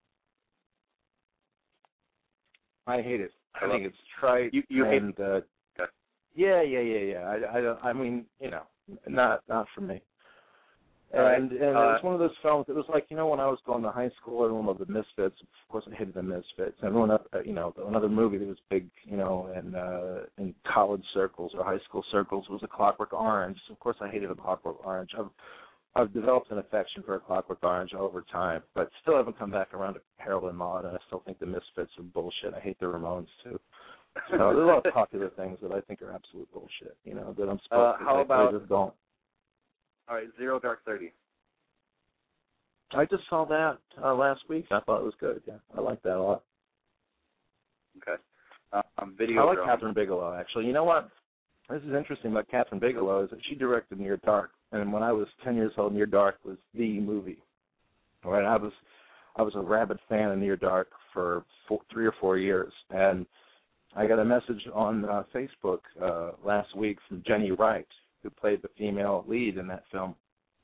I hate it. I think it's trite. You hate it? Okay. Yeah. I mean, you know, not for me. And it was one of those films. It was like, you know, when I was going to high school, everyone loved the Misfits. Of course, I hated the Misfits. Everyone, another movie that was big, you know, in college circles or high school circles was A Clockwork Orange. Of course, I hated A Clockwork Orange. I've developed an affection for A Clockwork Orange over time, but still haven't come back around to Harold and Maude, and I still think the Misfits are bullshit. I hate the Ramones too. So there's a lot of popular things that I think are absolute bullshit. You know, that I'm supposed to. How about? I just don't. All right, Zero Dark 30. I just saw that last week. I thought it was good. Yeah, I like that a lot. Okay. Video. I like Catherine Bigelow, actually. You know what? This is interesting about Catherine Bigelow is that she directed Near Dark, and when I was 10 years old, Near Dark was the movie. All right, I was a rabid fan of Near Dark for 3 or 4 years, and I got a message on Facebook last week from Jenny Wright, who played the female lead in that film.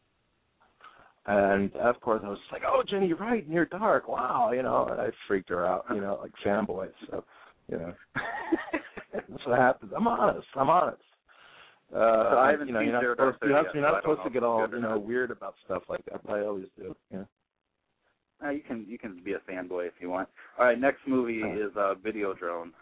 And, of course, I was like, oh, Jenny Wright, Near Dark, wow, and I freaked her out, like fanboys. So, that's what happens. I'm honest. So I haven't seen you're Dark not yet, not supposed to get all, not. weird about stuff like that, but I always do, You can be a fanboy if you want. All right, next movie is Videodrome.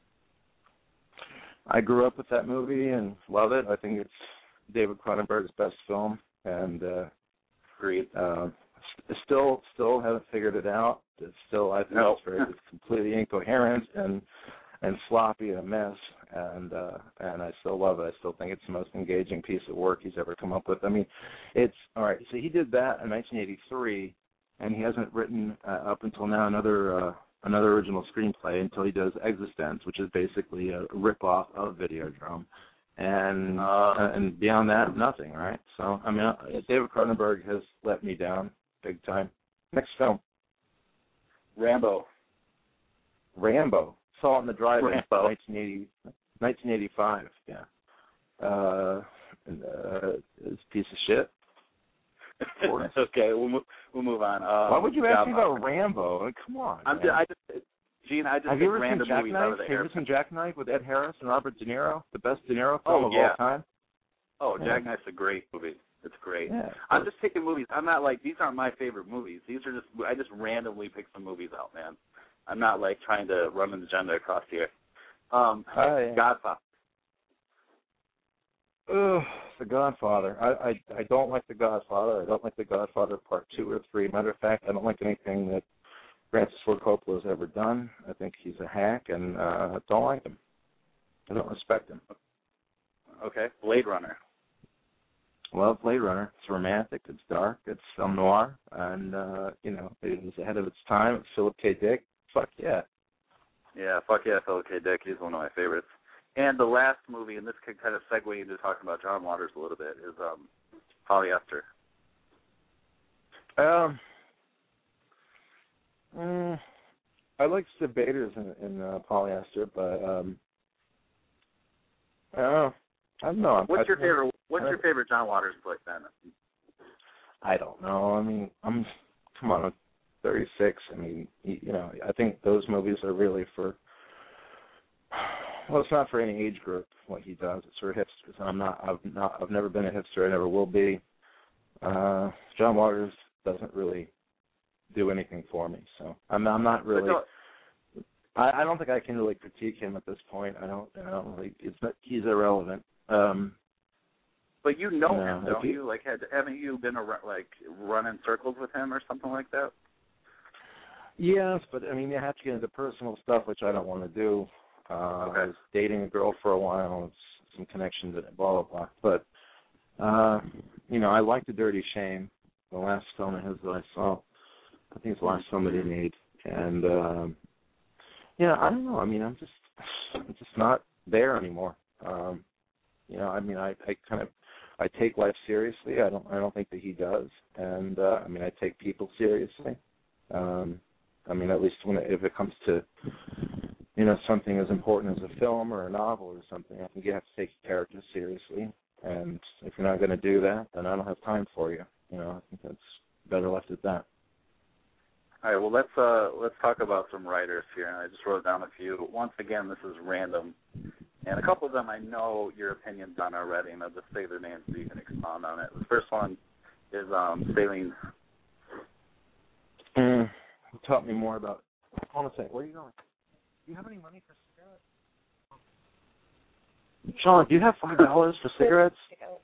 I grew up with that movie and love it. I think it's David Cronenberg's best film, and Agreed. Still haven't figured it out. I think it's completely incoherent and sloppy and a mess, and I still love it. I still think it's the most engaging piece of work he's ever come up with. I mean, it's all right. So he did that in 1983, and he hasn't written up until now another original screenplay until he does Existence, which is basically a rip-off of Videodrome. And beyond that, nothing, right? So, I mean, David Cronenberg has let me down big time. Next film. Rambo. Saw it in the drive-in, 1985, yeah. It's a piece of shit. Okay, we'll move on. Why would you ask me about Rambo? I mean, come on. Gene, I just have you ever random seen movies out of the Have you ever seen Jackknife with Ed Harris and Robert De Niro? The best De Niro film of all time? Oh, yeah. Jackknife's a great movie. It's great. Yeah, I'm just picking movies. I'm not like, these aren't my favorite movies. I just randomly pick some movies out, man. I'm not like trying to run an agenda across here. Godfather. The Godfather. I don't like The Godfather. I don't like The Godfather Part 2 or 3. Matter of fact, I don't like anything that Francis Ford Coppola has ever done. I think he's a hack, and I don't like him. I don't respect him. Okay. Blade Runner. Well, Blade Runner. It's romantic. It's dark. It's film noir. And, it was ahead of its time. It's Philip K. Dick. Fuck yeah. Yeah, fuck yeah, Philip K. Dick. He's one of my favorites. And the last movie, and this could kind of segue into talking about John Waters a little bit, is Polyester. I like Sid Bader's in Polyester, but I don't know. What's your favorite John Waters flick then? I don't know. I mean, I'm 36. I mean, I think those movies are really for. Well, it's not for any age group what he does. It's for hipsters. I've never been a hipster. I never will be. John Waters doesn't really do anything for me, so I'm not really. I don't think I can really critique him at this point. I don't really. He's irrelevant. But you know him, don't you? Like, haven't you been running circles with him or something like that? Yes, but I mean, you have to get into personal stuff, which I don't want to do. I was dating a girl for a while. It's some connections, blah blah blah. But I like The Dirty Shame, the last film of his that I saw. I think it's the last film that he made, and I don't know. I mean, I'm just not there anymore. I take life seriously. I don't think that he does, and I take people seriously. At least if it comes to something as important as a film or a novel or something, I think you have to take characters seriously. And if you're not going to do that, then I don't have time for you. I think that's better left at that. All right, well, let's talk about some writers here. And I just wrote down a few. Once again, this is random. And a couple of them I know your opinions on already, and I'll just say their names so you can expound on it. The first one is Saline. Taught me more about. Hold on a second. Where are you going? Do you have any money for cigarettes? Sean, do you have $5 for cigarettes?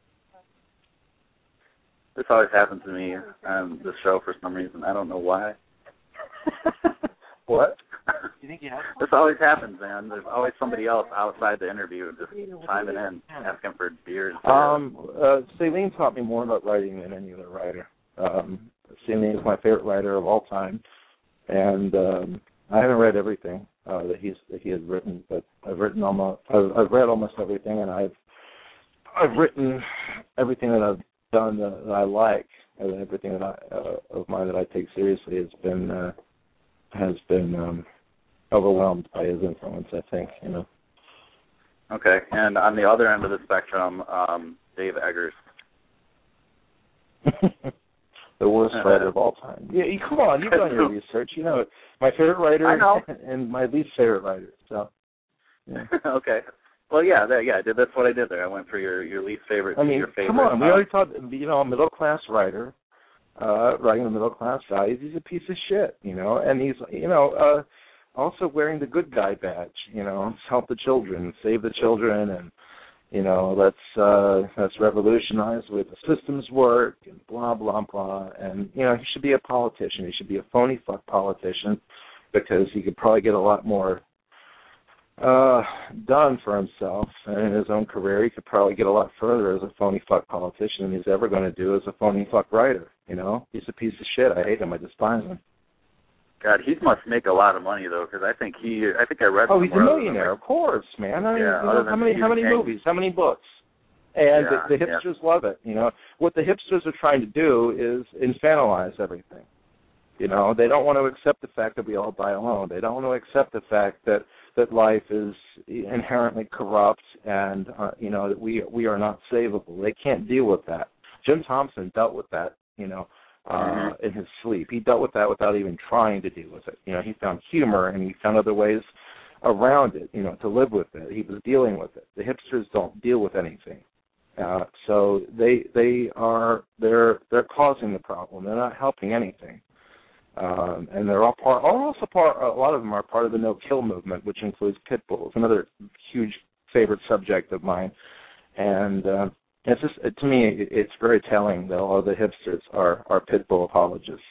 This always happens to me on the show for some reason. I don't know why. What? You think you have? This always happens, man. There's always somebody else outside the interview just chiming in, asking for beers. Saline taught me more about writing than any other writer. Saline Name is my favorite writer of all time, and I haven't read everything that he has written, but I've read almost everything, and I've written everything that I've done that I like, and everything that of mine that I take seriously has been overwhelmed by his influence, I think, you know. Okay, and on the other end of the spectrum, Dave Eggers. The worst writer of all time. Yeah, come on, you've done your research. You know, my favorite writer and my least favorite writer. So, yeah. Okay. Well, yeah, that's what I did there. I went for your least favorite. I mean, your favorite. Come on, we already talked. You know, a middle class writer, writing a middle class guy. He's a piece of shit. You know, and he's also wearing the good guy badge. You know, help the children, save the children, and you know, let's revolutionize the way the systems work and blah, blah, blah. And, you know, he should be a politician. He should be a phony fuck politician because he could probably get a lot more done for himself and in his own career. He could probably get a lot further as a phony fuck politician than he's ever going to do as a phony fuck writer, you know. He's a piece of shit. I hate him. I despise him. God, he must make a lot of money though, because I think I read. Oh, he's a millionaire, of course, man. I mean, yeah, you know, how many movies, how many books, and the hipsters love it. You know, what the hipsters are trying to do is infantilize everything. You know, they don't want to accept the fact that we all die alone. They don't want to accept the fact that life is inherently corrupt and you know, that we are not savable. They can't deal with that. Jim Thompson dealt with that. You know. In his sleep. He dealt with that without even trying to deal with it. You know, he found humor and he found other ways around it, you know, to live with it. He was dealing with it. The hipsters don't deal with anything. So they're causing the problem. They're not helping anything. And they're a lot of them are part of the no-kill movement, which includes pit bulls, another huge favorite subject of mine. And it's just, to me, it's very telling that all of the hipsters are pit bull apologists.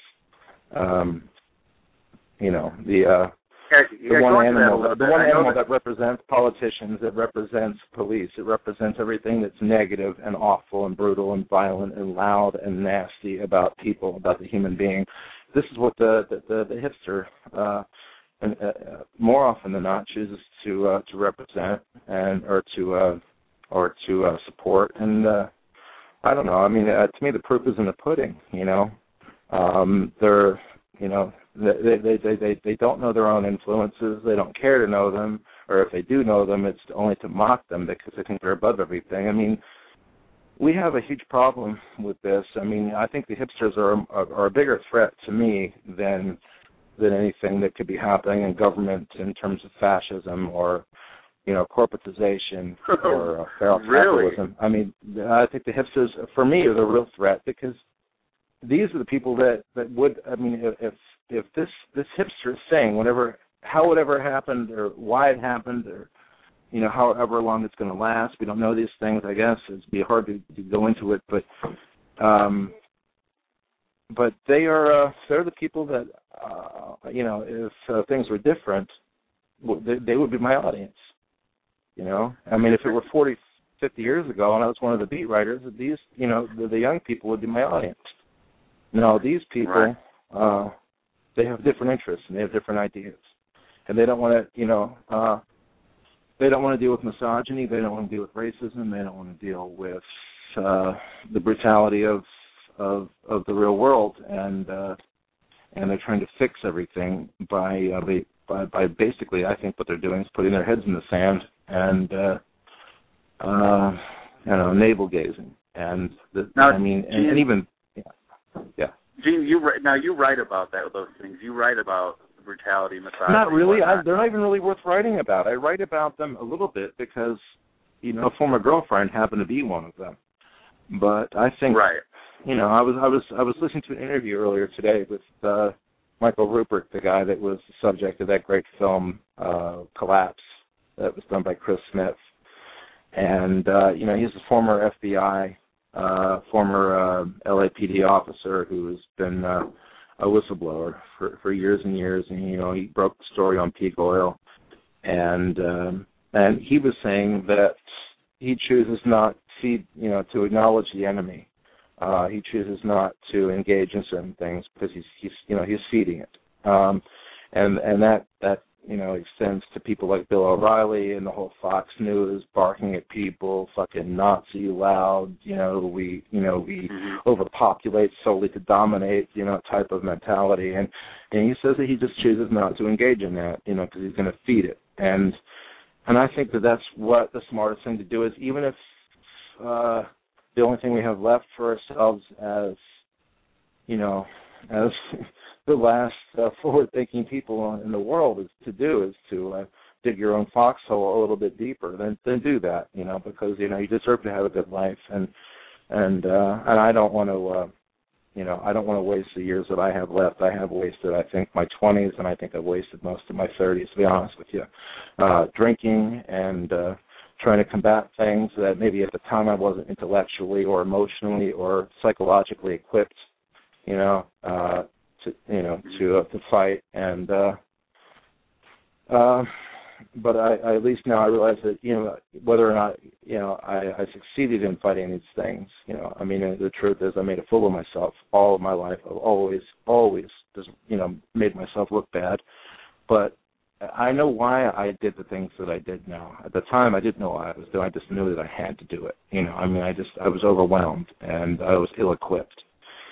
You know, the one animal that represents politicians, it represents police, it represents everything that's negative and awful and brutal and violent and loud and nasty about people, about the human being. This is what the hipster, more often than not, chooses to represent or to support, and I don't know. I mean, to me, the proof is in the pudding. You know, they're, you know, they don't know their own influences. They don't care to know them, or if they do know them, it's only to mock them because they think they're above everything. I mean, we have a huge problem with this. I mean, I think the hipsters are a bigger threat to me than anything that could be happening in government in terms of fascism or, you know, corporatization or feral capitalism. I mean, I think the hipsters, for me, are the real threat because these are the people that would, I mean, if this hipster is saying how whatever happened or why it happened or, you know, however long it's going to last, we don't know these things, I guess. It'd be hard to go into it, but they're the people that, you know, if things were different, they would be my audience. You know, I mean, if it were 40, 50 years ago and I was one of the beat writers, these, you know, the young people would be my audience. No, these people, they have different interests and they have different ideas. And they don't want to, you know, they don't want to deal with misogyny. They don't want to deal with racism. They don't want to deal with the brutality of the real world. And they're trying to fix everything by basically, I think what they're doing is putting their heads in the sand and you know, navel gazing, and Gene, you write about those things. You write about brutality, misogyny. Not really. They're not even really worth writing about. I write about them a little bit because, you know, a former girlfriend happened to be one of them. But I think, you know, I was listening to an interview earlier today with Michael Rupert, the guy that was the subject of that great film Collapse that was done by Chris Smith. And, you know, he's a former FBI, former LAPD officer who has been a whistleblower for years and years. And, you know, he broke the story on peak oil. And he was saying that he chooses not to acknowledge the enemy He chooses not to engage in certain things because he's feeding it. And that extends to people like Bill O'Reilly and the whole Fox News barking at people, fucking Nazi loud, we overpopulate solely to dominate, type of mentality. And he says that he just chooses not to engage in that, because he's going to feed it. And I think that that's what the smartest thing to do is, even if the only thing we have left for ourselves as the last forward-thinking people in the world is to dig your own foxhole a little bit deeper. Then do that, because you deserve to have a good life, and I don't want to. I don't want to waste the years that I have left. I have wasted, I think, my 20s, and I think I've wasted most of my 30s, to be honest with you, drinking and trying to combat things that maybe at the time I wasn't intellectually or emotionally or psychologically equipped, to fight. And but I at least now I realize that whether or not I succeeded in fighting these things. The truth is I made a fool of myself all of my life. I've always just made myself look bad, but I know why I did the things that I did now. At the time, I didn't know why I was doing. I just knew that I had to do it. I was overwhelmed and I was ill-equipped.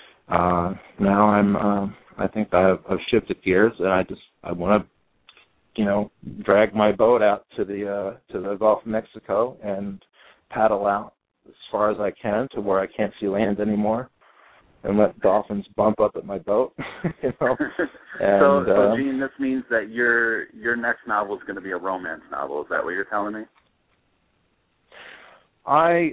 Now I think I've shifted gears, and I want to, drag my boat out to the Gulf of Mexico and paddle out as far as I can to where I can't see land anymore, and let dolphins bump up at my boat. And, so Gene, this means that your next novel is going to be a romance novel. Is that what you're telling me? I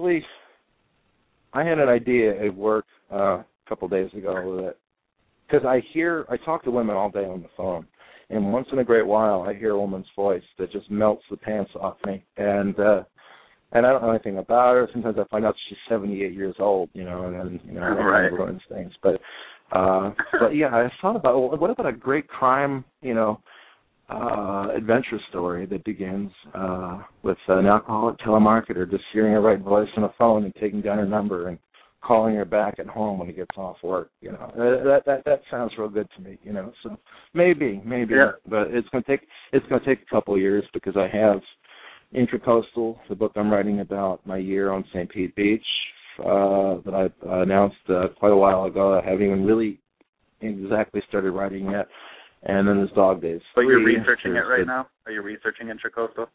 had an idea at work a couple of days ago that, because I talk to women all day on the phone, and once in a great while I hear a woman's voice that just melts the pants off me, and I don't know anything about her. Sometimes I find out she's 78 years old, and then right. ruins things. But yeah, I thought about what about a great crime, adventure story that begins with an alcoholic telemarketer just hearing her right voice on the phone and taking down her number and calling her back at home when he gets off work. That sounds real good to me. So maybe, yeah. But it's gonna take a couple of years because I have Intracoastal, the book I'm writing about my year on St. Pete Beach, that I announced quite a while ago. I haven't even really exactly started writing yet. And then there's Dog Days. But you're researching it right now? Are you researching Intracoastal?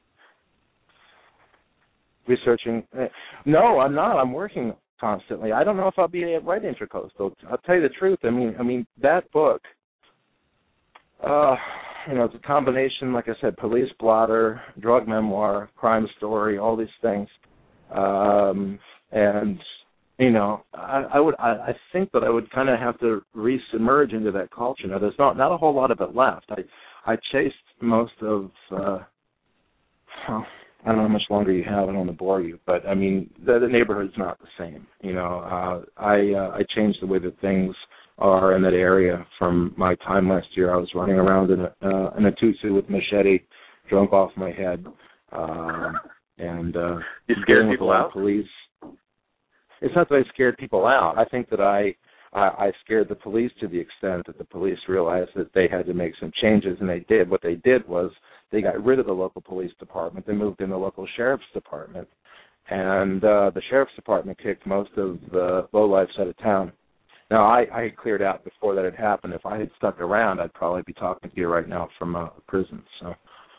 Researching? No, I'm not. I'm working constantly. I don't know if I'll be able to write Intracoastal. I'll tell you the truth. I mean that book, it's a combination, like I said, police blotter, drug memoir, crime story, all these things. And I think that I would kind of have to re-submerge into that culture. Now, there's not a whole lot of it left. I chased most of. I don't know how much longer you have. I don't want to bore you, but I mean the neighborhood's not the same. I changed the way that things are in that area from my time last year. I was running around in a tutu with machete, drunk off my head, and you scared people out. Police. It's not that I scared people out. I think that I scared the police to the extent that the police realized that they had to make some changes, and they did. What they did was they got rid of the local police department. They moved in the local sheriff's department, and the sheriff's department kicked most of the lowlifes out of town. Now, I had cleared out before that had happened. If I had stuck around, I'd probably be talking to you right now from prison. So,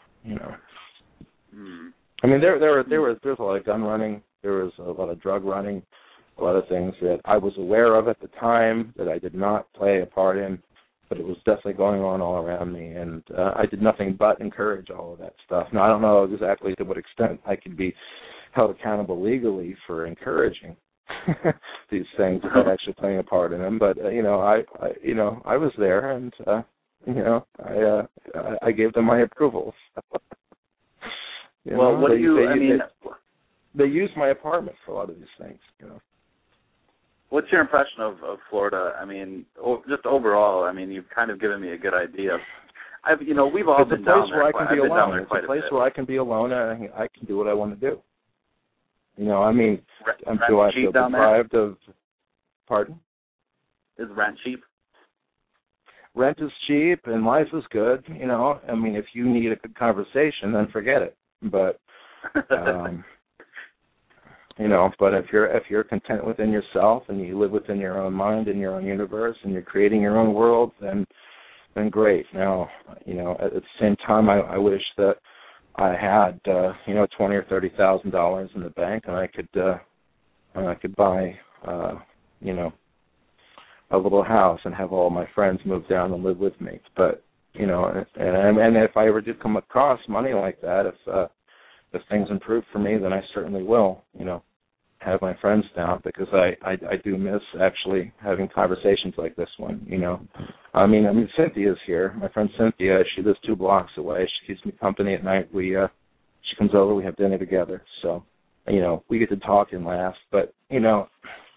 I mean, there was a lot of gun running. There was a lot of drug running. A lot of things that I was aware of at the time that I did not play a part in, but it was definitely going on all around me, and I did nothing but encourage all of that stuff. Now, I don't know exactly to what extent I could be held accountable legally for encouraging these things without actually playing a part in them, but I was there, and I gave them my approval. Well, what do you? They used my apartment for a lot of these things. What's your impression of Florida? I mean, just overall. I mean, you've kind of given me a good idea. We've all been down there. It's a place where I can be alone. It's a place where I can be alone and I can do what I want to do. Do I feel deprived of? Pardon? Is rent cheap? Rent is cheap and life is good. You know, I mean, if you need a good conversation, then forget it. But you know, but if you're content within yourself and you live within your own mind and your own universe and you're creating your own world, then great. Now, you know, at the same time, I wish that I had you know, $20,000 or $30,000 in the bank and I could buy you know, a little house and have all my friends move down and live with me. But you know, and if I ever do come across money like that, if things improve for me, then I certainly will, you know, have my friends down, because I do miss actually having conversations like this one, you know. I mean Cynthia's here. My friend Cynthia, she lives 2 blocks away. She keeps me company at night. She comes over, we have dinner together. So, you know, we get to talk and laugh, but you know,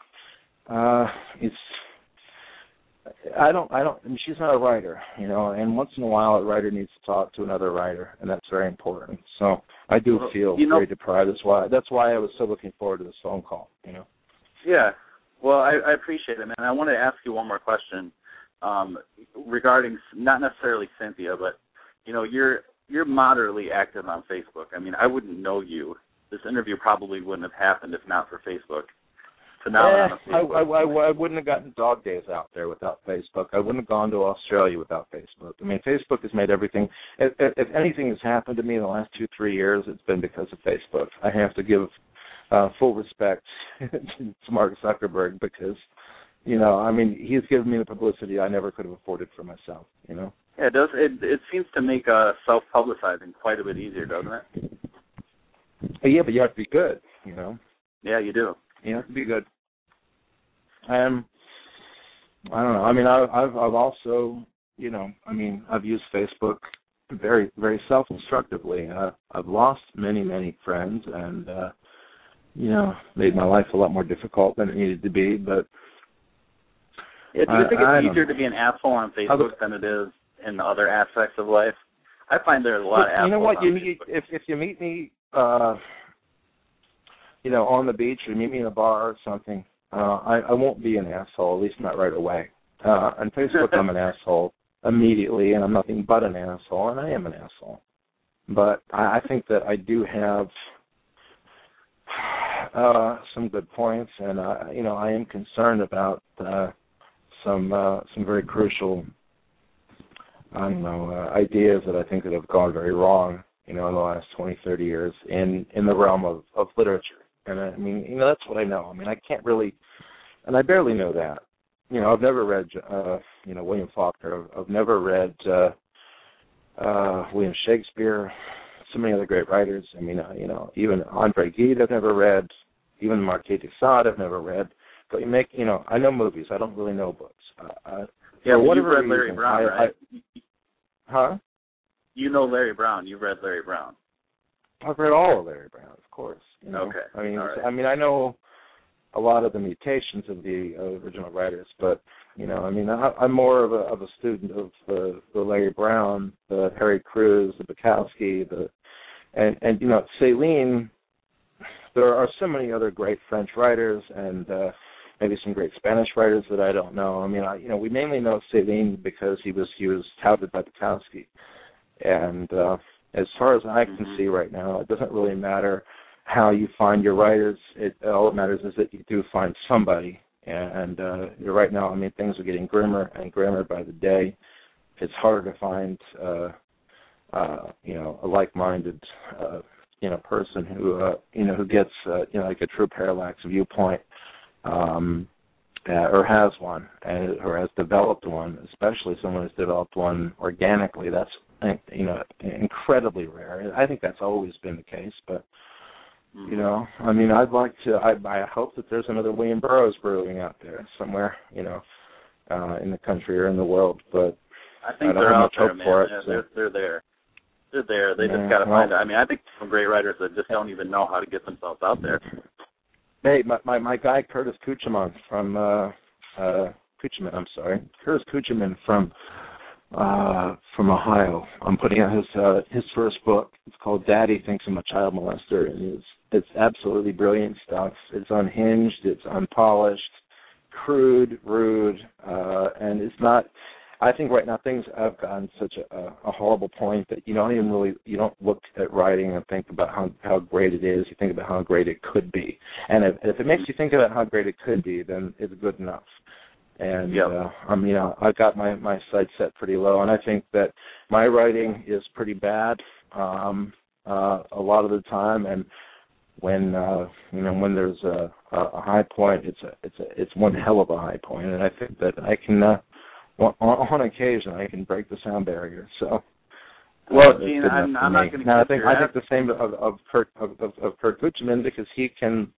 I mean, she's not a writer, you know, and once in a while a writer needs to talk to another writer, and that's very important. So I do feel very deprived. That's why I was so looking forward to this phone call, you know. Yeah. Well, I appreciate it, man. I want to ask you one more question regarding not necessarily Cynthia, but, you know, you're moderately active on Facebook. I mean, I wouldn't know you. This interview probably wouldn't have happened if not for Facebook. I wouldn't have gotten dog days out there without Facebook. I wouldn't have gone to Australia without Facebook. I mean, Facebook has made everything. If anything has happened to me in the last 2-3 years, it's been because of Facebook. I have to give full respect to Mark Zuckerberg, because, you know, I mean, he's given me the publicity I never could have afforded for myself, you know. Yeah, it does. It seems to make self-publicizing quite a bit easier, doesn't it? Yeah, but you have to be good, you know. Yeah, you do. You have to be good. I don't know. I mean, I've also, you know, I mean, I've used Facebook very, very self-destructively. I've lost many friends, and you know, made my life a lot more difficult than it needed to be. But yeah, do you think it's easier to be an asshole on Facebook than it is in other aspects of life? I find there's a lot of assholes. You know what? You meet if you meet me, you know, on the beach, or meet me in a bar or something, I won't be an asshole, at least not right away. On Facebook, I'm an asshole immediately, and I'm nothing but an asshole, and I am an asshole. But I think that I do have some good points, and you know, I am concerned about some very crucial, I don't know, ideas that I think that have gone very wrong, you know, in the last 20, 30 years in the realm of literature. And I mean, you know, that's what I know. I mean, I can't really, and I barely know that. You know, I've never read, you know, William Faulkner. I've never read William Shakespeare. So many other great writers. I mean, you know, even Andre Gide I've never read. Even Marquis de Sade I've never read. But you know, I know movies. I don't really know books. Yeah, well, you've read Larry Brown, right? Huh? You know Larry Brown. You've read Larry Brown. I've read all of Larry Brown, of course. You know? Okay. I mean, right. I mean, I know a lot of the mutations of the original writers, but you know, I mean, I'm more of a student of the Larry Brown, the Harry Crews, the Bukowski, and you know, Céline. There are so many other great French writers, and maybe some great Spanish writers that I don't know. I mean, you know, we mainly know Céline because he was touted by Bukowski, and as far as I can see right now, it doesn't really matter how you find your writers. All that matters is that you do find somebody. And right now, I mean, things are getting grimmer and grimmer by the day. It's harder to find, you know, a like-minded, you know, person who, you know, who gets, you know, like a true parallax viewpoint, or has one, or has developed one, especially someone who's developed one organically. That's, you know, incredibly rare. I think that's always been the case, but, you know, I mean, I hope that there's another William Burroughs brewing out there somewhere, you know, in the country or in the world, but I think they're out there, man. They're there. They're there. They just got to find it. I mean, I think some great writers that just don't even know how to get themselves out there. Hey, my guy Curtis Kucheman from Curtis Kucheman from Ohio. I'm putting out his first book. It's called Daddy Thinks I'm a Child Molester, and it's absolutely brilliant stuff. It's unhinged. It's unpolished. crude, rude, and it's not. I think right now things have gotten such a horrible point that you don't look at writing and think about how great it is. You think about how great it could be, and if it makes you think about how great it could be, then it's good enough. And I've got my sights set pretty low, and I think that my writing is pretty bad a lot of the time. And when there's a high point, it's one hell of a high point, and I think that I can. On occasion, I can break the sound barrier. So, well, Gene, I'm not going to. I think the same of Kurt Guttman, because he can,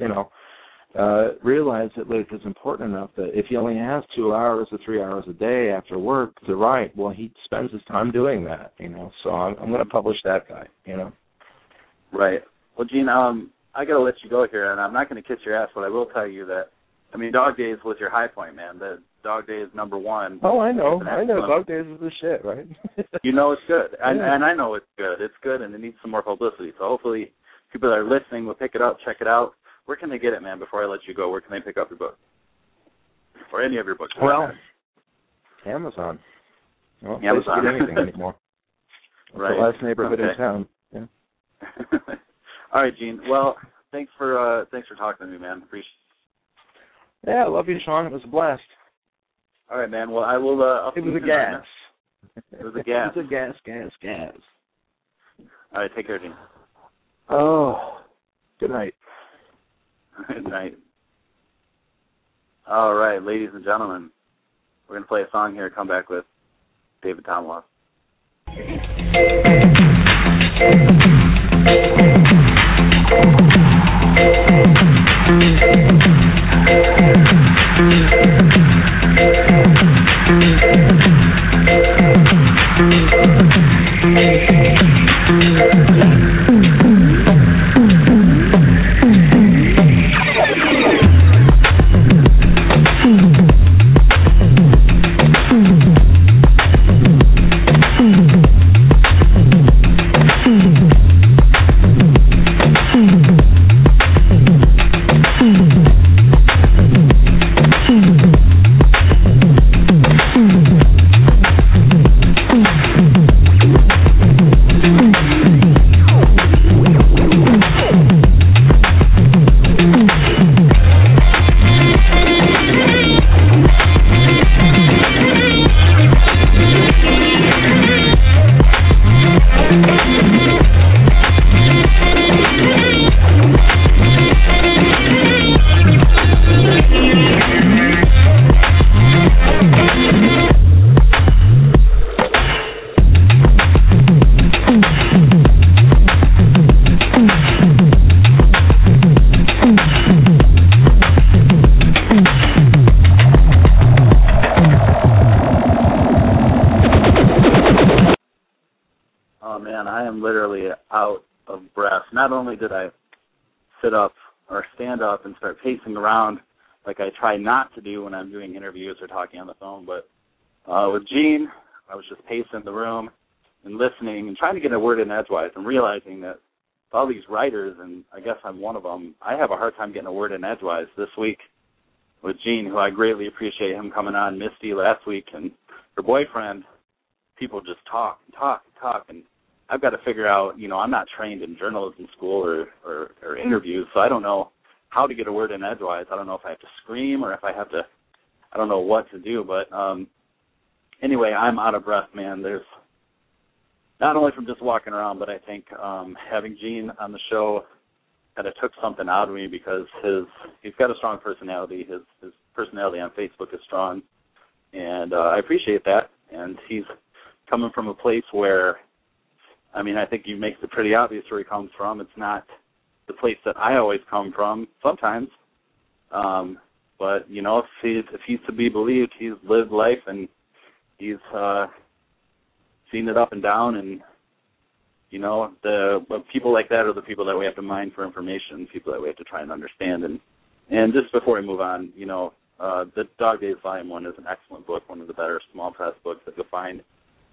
realize that it's important enough that if he only has 2 hours or 3 hours a day after work to write, well, he spends his time doing that. So I'm going to publish that guy. Right. Well, Gene, I got to let you go here, and I'm not going to kiss your ass, but I will tell you that. I mean, Dog Days was your high point, man. The Dog Days #1. Oh, I know. Dog Days is the shit, right? It's good. And I know it's good. It's good, and it needs some more publicity. So hopefully people that are listening will pick it up, check it out. Where can they get it, man, before I let you go? Where can they pick up your book? Or any of your books? Well, Amazon. Well, Amazon. They don't get anything anymore. Right. The last neighborhood in town. Yeah. All right, Gene. Well, thanks for talking to me, man. Appreciate it. Yeah, I love you, Sean. It was a blast. All right, man. Well, I will. It was a gas. It was a gas. It was a gas. All right, take care, Gene. Oh, good night. Good night. All right, ladies and gentlemen, we're going to play a song here. Come back with David Tomalov. Not only did I sit up or stand up and start pacing around like I try not to do when I'm doing interviews or talking on the phone, but with Gene, I was just pacing the room and listening and trying to get a word in edgewise and realizing that all these writers, and I guess I'm one of them, I have a hard time getting a word in edgewise this week with Gene, who I greatly appreciate him coming on, Misty last week, and her boyfriend. People just talk, and I've got to figure out, I'm not trained in journalism school or interviews, so I don't know how to get a word in edgewise. I don't know if I have to scream or if I don't know what to do. But anyway, I'm out of breath, man. There's not only from just walking around, but I think having Gene on the show kind of took something out of me because he's got a strong personality. His personality on Facebook is strong, and I appreciate that. And he's coming from a place where, I think you make it pretty obvious where he comes from. It's not the place that I always come from sometimes. But, if he's to be believed, he's lived life and he's seen it up and down. And, the people like that are the people that we have to mine for information, people that we have to try and understand. And just before we move on, the Dog Days Volume 1 is an excellent book, one of the better small press books that you'll find.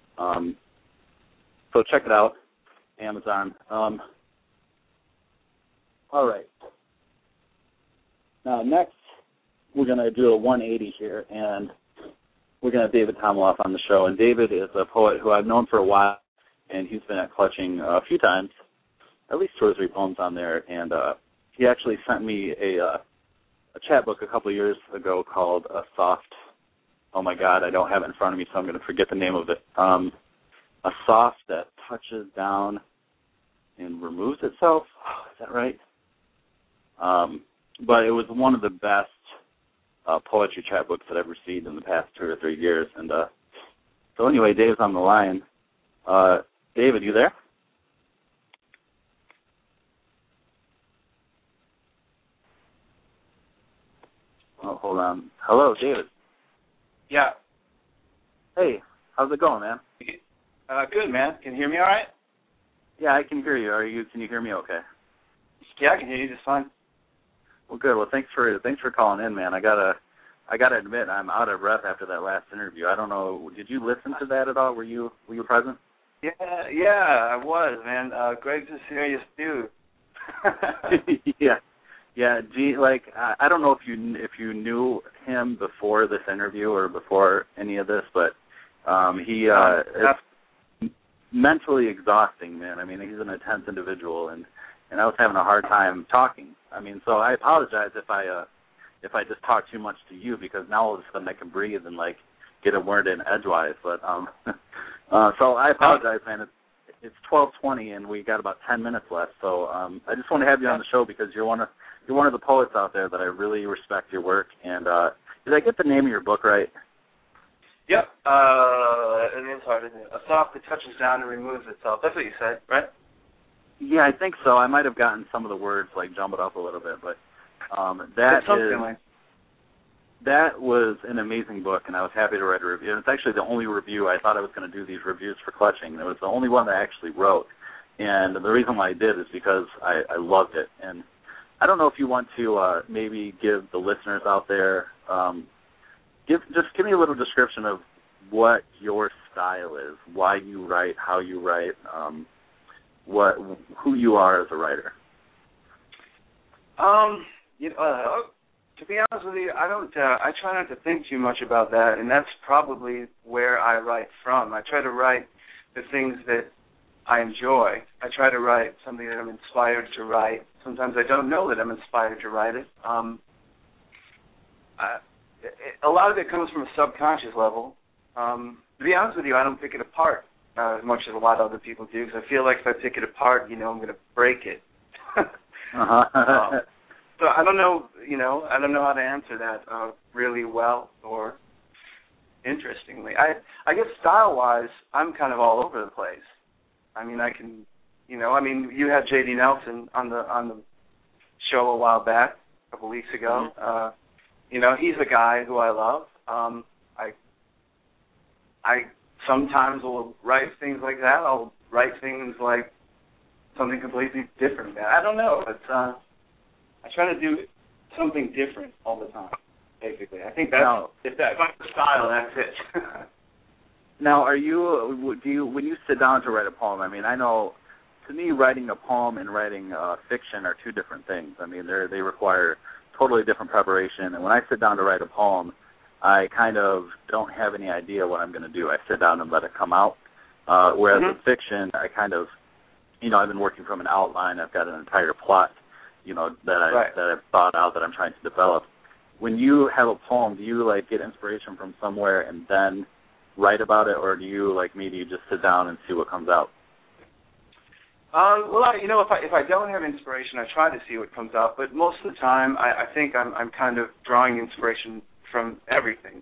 So check it out, Amazon. All right. Now, next, we're going to do a 180 here, and we're going to have David Tomiloff on the show. And David is a poet who I've known for a while, and he's been at Clutching a few times, at least 2 or 3 poems on there. And he actually sent me a chapbook a couple of years ago called A Soft, oh my God, I don't have it in front of me, so I'm going to forget the name of it. A Soft That Touches Down and Removes Itself. Is that right? But it was one of the best poetry chapbooks that I've received in the past 2 or 3 years. And so anyway, Dave's on the line. David, you there? Oh, hold on. Hello, David. Yeah. Hey, how's it going, man? Good, man. Can you hear me all right? Yeah, I can hear you. Can you hear me okay? Yeah, I can hear you just fine. Well, good. Well, thanks for calling in, man. I gotta admit, I'm out of breath after that last interview. I don't know. Did you listen to that at all? Were you present? Yeah, I was, man. Greg's a serious dude. Yeah. Gee, like I don't know if you knew him before this interview or before any of this, but it's mentally exhausting, man. I mean, he's an intense individual, and I was having a hard time talking. I mean, so I apologize if I just talk too much to you, because now all of a sudden I can breathe and like get a word in edgewise. But so I apologize, man. It's 12:20 and we got about 10 minutes left. So I just want to have you on the show because you're one of the poets out there that I really respect your work. And did I get the name of your book right? Yep. It is hard, isn't it? A Soft That Touches Down and Removes Itself. That's what you said, right? Yeah, I think so. I might have gotten some of the words like jumbled up a little bit, but that was an amazing book, and I was happy to write a review. And it's actually the only review. I thought I was going to do these reviews for Clutching, and it was the only one that I actually wrote. And the reason why I did is because I loved it. And I don't know if you want to maybe give the listeners out there, give me a little description of what your style is, why you write, how you write, who you are as a writer. To be honest with you, I don't. I try not to think too much about that, and that's probably where I write from. I try to write the things that I enjoy. I try to write something that I'm inspired to write. Sometimes I don't know that I'm inspired to write it. A lot of it comes from a subconscious level. To be honest with you, I don't pick it apart as much as a lot of other people do, because I feel like if I pick it apart, I'm going to break it. So I don't know, I don't know how to answer that really well or interestingly. I guess style-wise, I'm kind of all over the place. I mean, you had J.D. Nelson on the show a while back, a couple weeks ago. Mm-hmm. He's a guy who I love. I sometimes will write things like that. I'll write things like something completely different. I don't know. It's I try to do something different all the time, basically. I think if that's my style, that's it. Now, when you sit down to write a poem, I mean, I know, to me, writing a poem and writing fiction are two different things. I mean, they require totally different preparation. And when I sit down to write a poem, I kind of don't have any idea what I'm going to do. I sit down and let it come out. Whereas with fiction, I kind of, I've been working from an outline. I've got an entire plot that I've thought out, that I'm trying to develop. When you have a poem, do you get inspiration from somewhere and then write about it, or do you maybe just sit down and see what comes out? Well, if I don't have inspiration, I try to see what comes out. But most of the time, I think I'm kind of drawing inspiration from everything.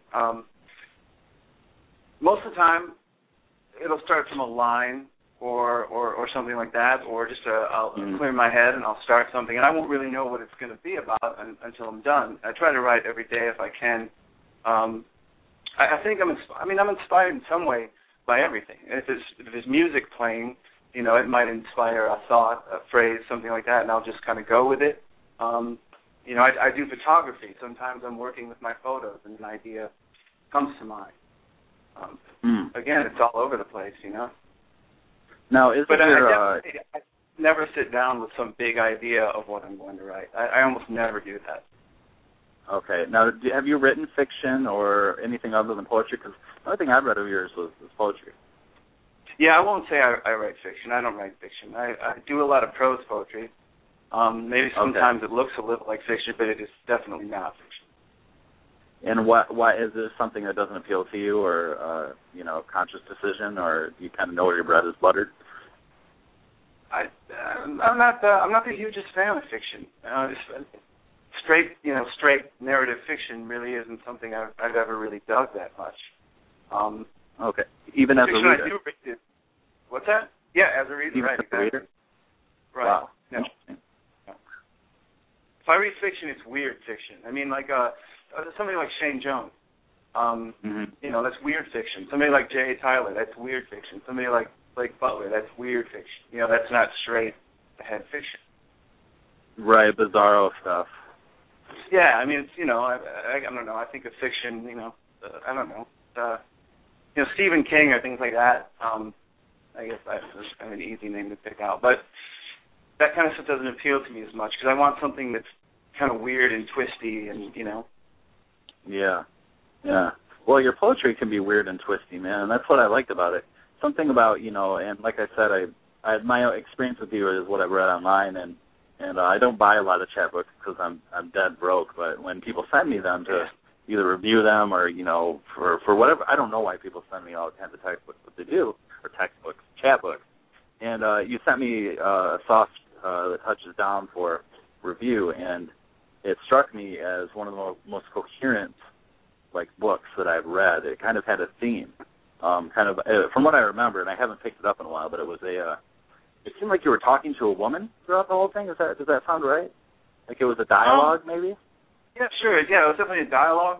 Most of the time, it'll start from a line or something like that, or just I'll clear my head and I'll start something, and I won't really know what it's going to be about until I'm done. I try to write every day if I can. I think I'm inspired in some way by everything. If there's music playing, it might inspire a thought, a phrase, something like that, and I'll just kind of go with it. I do photography. Sometimes I'm working with my photos and an idea comes to mind. Again, it's all over the place, Now, I never sit down with some big idea of what I'm going to write. I almost never do that. Okay. Now, have you written fiction or anything other than poetry? Because the only thing I've read of yours was poetry. Yeah, I won't say I write fiction. I don't write fiction. I do a lot of prose poetry. Maybe sometimes it looks a little like fiction, but it is definitely not fiction. And why is this something that doesn't appeal to you, or conscious decision, or you kind of know where your bread is buttered? I'm not the hugest fan of fiction. Straight narrative fiction really isn't something I've ever really dug that much. Okay, even as a reader. I do read it. What's that? Yeah, as a reader, even right? As a reader? Right. Wow. No. If I read fiction, it's weird fiction. I mean, like somebody like Shane Jones. That's weird fiction. Somebody like J.A. Tyler, that's weird fiction. Somebody like Blake Butler, that's weird fiction. That's not straight ahead fiction. Right, bizarro stuff. Yeah, I mean, it's, I don't know. I think of fiction, I don't know. Stephen King or things like that. I guess that's kind of an easy name to pick out. But that kind of stuff doesn't appeal to me as much because I want something that's kind of weird and twisty and, Yeah. Well, your poetry can be weird and twisty, man, and that's what I liked about it. Something about, and like I said, I my experience with you is what I've read online, and I don't buy a lot of chat books because I'm dead broke, but when people send me them to either review them or, for whatever, I don't know why people send me all kinds of textbooks, but they do, or textbooks, chat books. And you sent me a soft that touches down for review, and it struck me as one of the most coherent, books that I've read. It kind of had a theme, from what I remember, and I haven't picked it up in a while, but it was it seemed like you were talking to a woman throughout the whole thing. Does that sound right? Like it was a dialogue, maybe? Yeah, sure. Yeah, it was definitely a dialogue.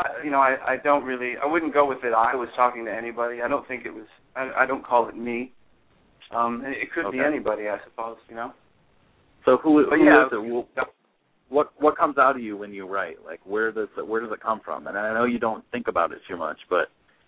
I wouldn't go with it. I was talking to anybody. I don't think it was, I don't call it me. It could be anybody, I suppose, So who is it? What comes out of you when you write? Like, where does it come from? And I know you don't think about it too much, but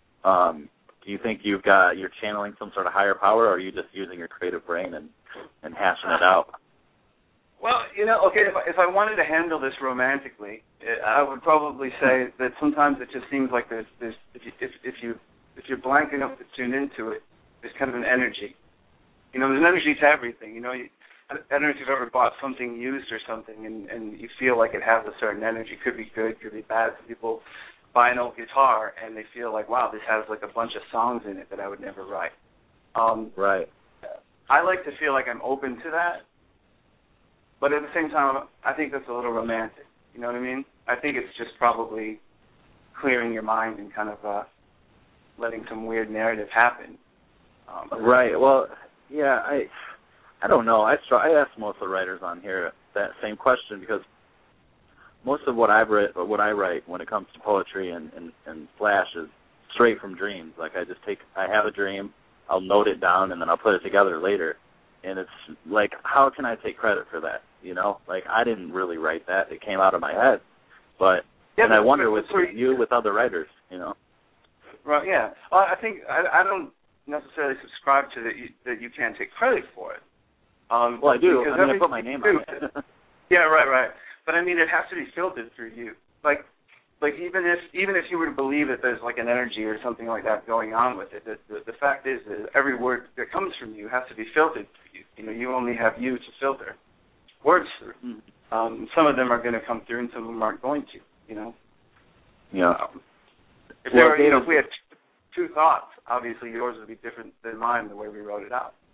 do you think you're channeling some sort of higher power, or are you just using your creative brain and hashing it out? Well, if I wanted to handle this romantically, I would probably say that sometimes it just seems like there's if you're blank enough to tune into it, there's kind of an energy. There's an energy to everything. I don't know if you've ever bought something used or something and you feel like it has a certain energy. Could be good, could be bad. Some people buy an old guitar and they feel like, wow, this has like a bunch of songs in it that I would never write. Right. I like to feel like I'm open to that, but at the same time, I think that's a little romantic. You know what I mean? I think it's just probably clearing your mind and kind of letting some weird narrative happen. Right. Well, yeah, I don't know. I ask most of the writers on here that same question because most of what I write when it comes to poetry and flash is straight from dreams. Like I have a dream, I'll note it down, and then I'll put it together later. And it's like, how can I take credit for that? Like I didn't really write that; it came out of my head. But and I wonder with other writers, Right. Yeah. Well, I think I don't necessarily subscribe to that you can't take credit for it. Well, I do. I put my name on it. Yeah, right. But I mean, it has to be filtered through you. Like even if you were to believe that there's like an energy or something like that going on with it, the fact is that every word that comes from you has to be filtered through you. You only have you to filter words through. Some of them are going to come through, and some of them aren't going to. Yeah. If we had two thoughts, obviously yours would be different than mine the way we wrote it out.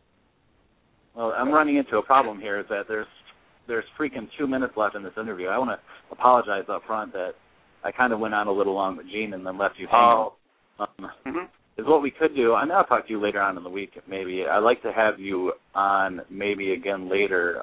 Well, I'm running into a problem here is that there's freaking 2 minutes left in this interview. I want to apologize up front that I kind of went on a little long with Gene and then left you hanging. Is what we could do, and I'll talk to you later on in the week maybe. I'd like to have you on maybe again later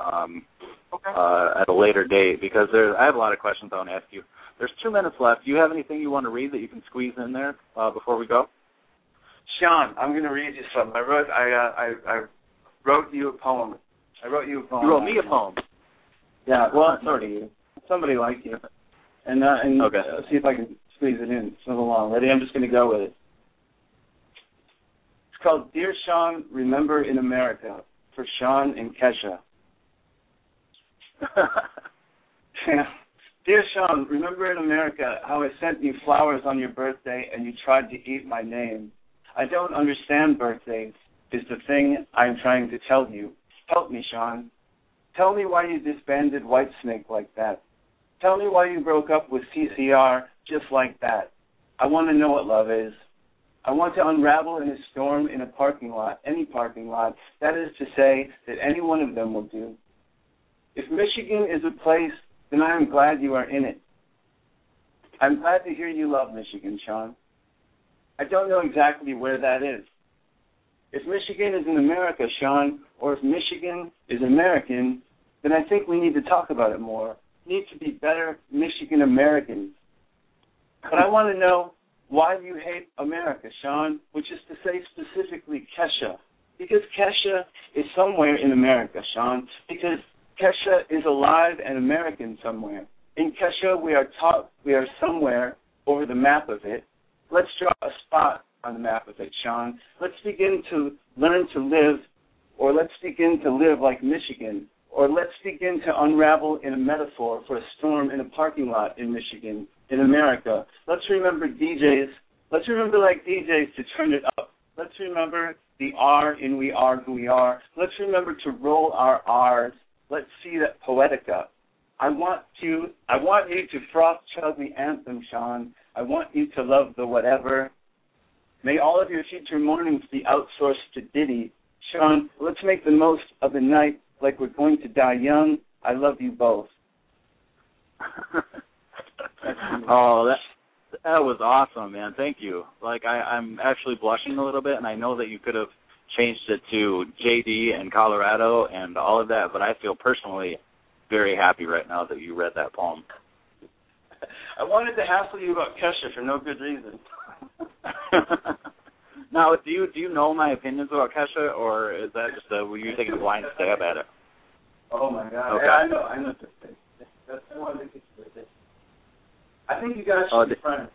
at a later date because I have a lot of questions I want to ask you. There's 2 minutes left. Do you have anything you want to read that you can squeeze in there before we go? Sean, I'm going to read you something. I wrote you a poem. You wrote me a poem? Yeah, well, sort of you. Somebody like you. And see if I can squeeze it in. It's a little long. Ready? I'm just going to go with it. It's called Dear Sean, Remember in America, for Sean and Kesha. Dear Sean, remember in America how I sent you flowers on your birthday and you tried to eat my name? I don't understand birthdays, is the thing I'm trying to tell you. Help me, Sean. Tell me why you disbanded Whitesnake like that. Tell me why you broke up with CCR just like that. I want to know what love is. I want to unravel in a storm in a parking lot, any parking lot. That is to say that any one of them will do. If Michigan is a place, then I am glad you are in it. I'm glad to hear you love Michigan, Sean. I don't know exactly where that is. If Michigan is in America, Sean, or if Michigan is American, then I think we need to talk about it more. We need to be better Michigan Americans. But I want to know why you hate America, Sean, which is to say specifically Kesha. Because Kesha is somewhere in America, Sean. Because Kesha is alive and American somewhere. In Kesha, we are somewhere over the map of it. Let's draw a spot on the map of it, Sean. Let's begin to learn to live, or let's begin to live like Michigan, or let's begin to unravel in a metaphor for a storm in a parking lot in Michigan, in America. Let's remember DJs. Let's remember like DJs to turn it up. Let's remember the R in We Are Who We Are. Let's remember to roll our R's. Let's see that Poetica. I want you to froth chug the anthem, Sean. I want you to love the whatever. May all of your future mornings be outsourced to Diddy. Sean, let's make the most of the night like we're going to die young. I love you both. Oh, that was awesome, man. Thank you. Like, I'm actually blushing a little bit, and I know that you could have changed it to JD and Colorado and all of that, but I feel personally very happy right now that you read that poem. I wanted to hassle you about Kesha for no good reason. Now, do you know my opinions about Kesha, or is that just were you taking a blind stab at it? Oh my God! Okay. Yeah, I know. That's one of the things. I think you guys should be friends.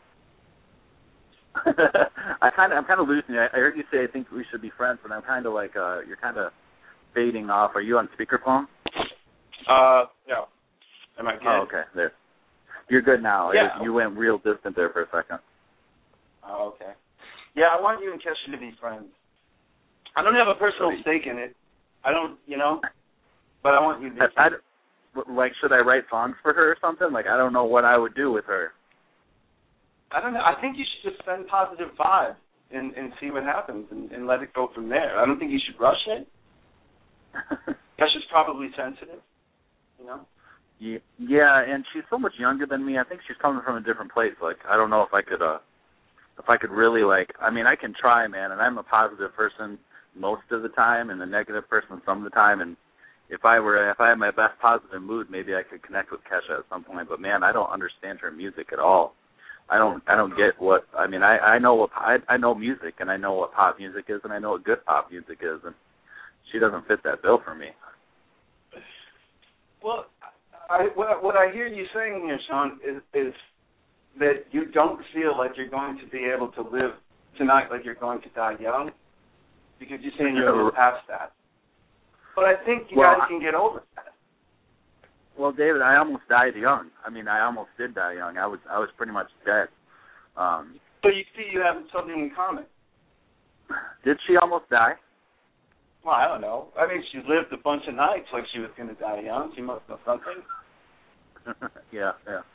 I'm kind of losing you. I heard you say I think we should be friends, and I'm kind of like you're kind of fading off. Are you on speakerphone? No. Am I good? Oh, okay. There. You're good now. Yeah. You went real distant there for a second. Oh, okay. Yeah, I want you and Kesha to be friends. I don't have a personal stake in it. I don't, but I want you to be friends. Like, should I write songs for her or something? Like, I don't know what I would do with her. I don't know. I think you should just send positive vibes and see what happens and let it go from there. I don't think you should rush it. Kesha's probably sensitive, Yeah, and she's so much younger than me. I think she's coming from a different place. Like, I don't know if I could really, like, I mean, I can try, man, and I'm a positive person most of the time and a negative person some of the time, and if I had my best positive mood, maybe I could connect with Kesha at some point, but man, I don't understand her music at all. I don't get what, I mean, I know music, and I know what pop music is, and I know what good pop music is, and she doesn't fit that bill for me. Well, what I hear you saying here, Sean, is that you don't feel like you're going to be able to live tonight like you're going to die young, because you're saying you're a little past that. But I think you guys can get over that. Well, David, I almost died young. I mean, I almost did die young. I was pretty much dead. So you see, you have something in common. Did she almost die? Well, I don't know. I mean, she lived a bunch of nights like she was going to die young. She must know something. Yeah.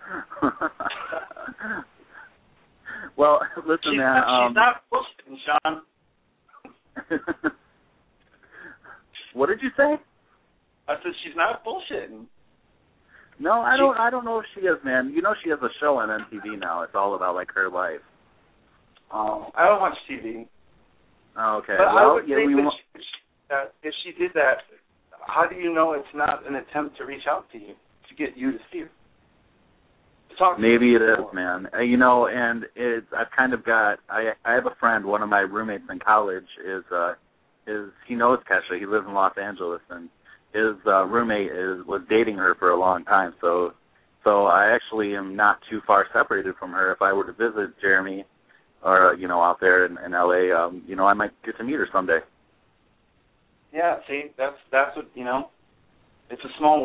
Well, listen, man. She's not bullshitting, Sean. What did you say? I said she's not bullshitting. No, I don't know if she is, man. You know, she has a show on MTV now. It's all about like her life. Oh, I don't watch TV. Oh, okay. But well, I would think that if she did that, how do you know it's not an attempt to reach out to you, to get you to see her? Maybe it is, man. And I've kind of got. I have a friend. One of my roommates in college is he knows Kesha. He lives in Los Angeles, and his roommate was dating her for a long time. So I actually am not too far separated from her. If I were to visit Jeremy, or out there in LA, I might get to meet her someday. Yeah, see, that's what it's a small world.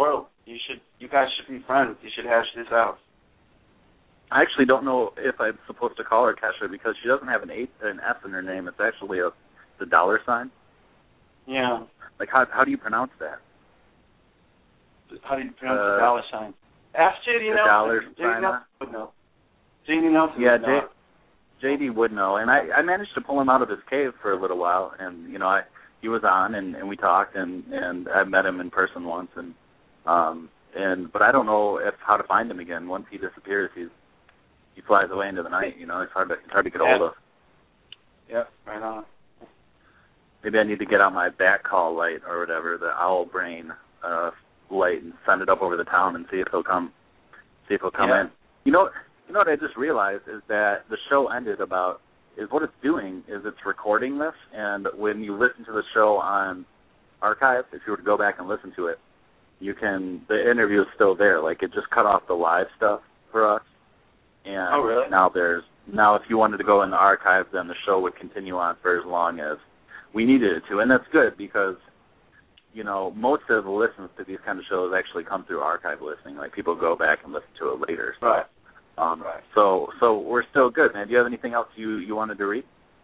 You guys should be friends. You should hash this out. I actually don't know if I'm supposed to call her Kesha because she doesn't have an S in her name. It's actually the dollar sign. Yeah. Like how do you pronounce that? How do you pronounce the dollar sign? Ask J.D. Nelson. Dollar sign. Nelson would know. J.D. Nelson. Yeah, would know. J.D. would know, and I managed to pull him out of his cave for a little while, and he was on, and we talked, and I met him in person once, but I don't know how to find him again. Once he disappears, he flies away into the night. It's hard to get a hold of. Yeah, right on. Maybe I need to get out my back call light or whatever, the owl brain light, and send it up over the town and see if he'll come in. You know what I just realized is that the show ended what it's doing is it's recording this, and when you listen to the show on archive, if you were to go back and listen to it, the interview is still there. Like, it just cut off the live stuff for us. And oh, really? Now if you wanted to go in the archive, then the show would continue on for as long as we needed it to. And that's good because, most of the listens to these kind of shows actually come through archive listening. Like, people go back and listen to it later. So, right. Right. So we're still good, man. Do you have anything else you wanted to read?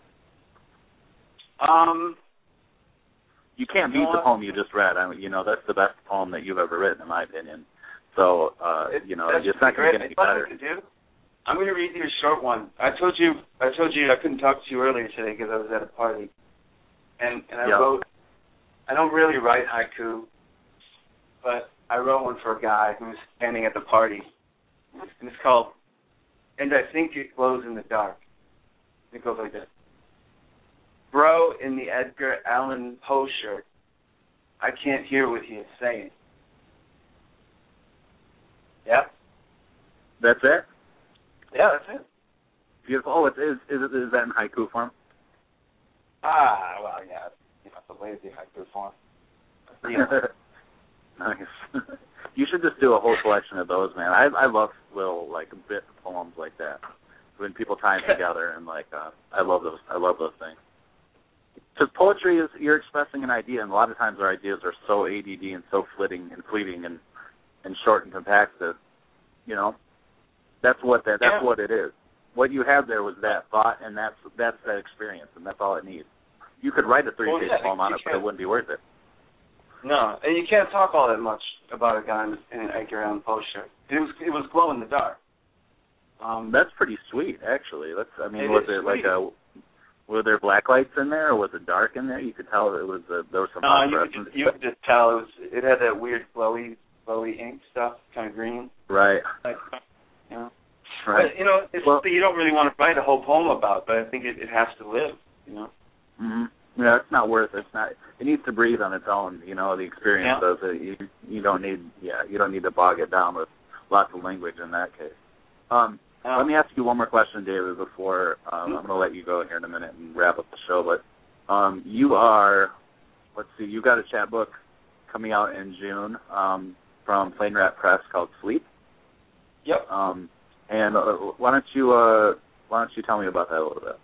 You can't beat the poem you just read. That's the best poem that you've ever written, in my opinion. So, it's not going to get any better. I'm going to read you a short one. I told you I couldn't talk to you earlier today because I was at a party, and I wrote. I don't really write haiku, but I wrote one for a guy who was standing at the party, and it's called "And I Think It Glows in the Dark." It goes like this. Bro in the Edgar Allan Poe shirt, I can't hear what he is saying. Yeah? That's it? Yeah, that's it. Beautiful. Oh, is that in haiku form? Well, yeah. It's a lazy haiku form. Nice. You should just do a whole collection of those, man. I love little, bit poems like that. When people tie them together, and, I love those. I love those things. Because poetry is, you're expressing an idea, and a lot of times our ideas are so ADD and so fleeting and short and compact that, that's what it is. What you had there was that thought, and that's that experience, and that's all it needs. You could write a 3-page poem on it, but it wouldn't be worth it. No, and you can't talk all that much about a guy in an Edgar Allan Poe shirt. It was glow in the dark. That's pretty sweet, actually. Were there black lights in there, or was it dark in there? You could tell there was some phosphorescence. You could just tell it had that weird glowy ink stuff, kind of green. Right. Right. But, it's something you don't really want to write a whole poem about, but I think it has to live, Mm-hmm. Yeah, it's not worth it. It needs to breathe on its own, the experience does it. You don't need to bog it down with lots of language in that case. Let me ask you one more question, David, before I'm going to let you go here in a minute and wrap up the show. But you got a chapbook coming out in June from Plain Rat Press called Sleep. Yep. And why don't you tell me about that a little bit?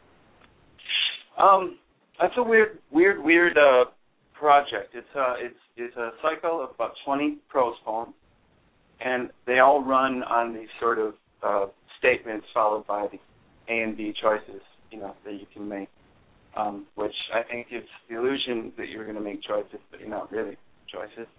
That's a weird project. It's a cycle of about 20 prose poems, and they all run on these sort of statements followed by the A and B choices, that you can make, which I think gives the illusion that you're going to make choices, but you're not really choices.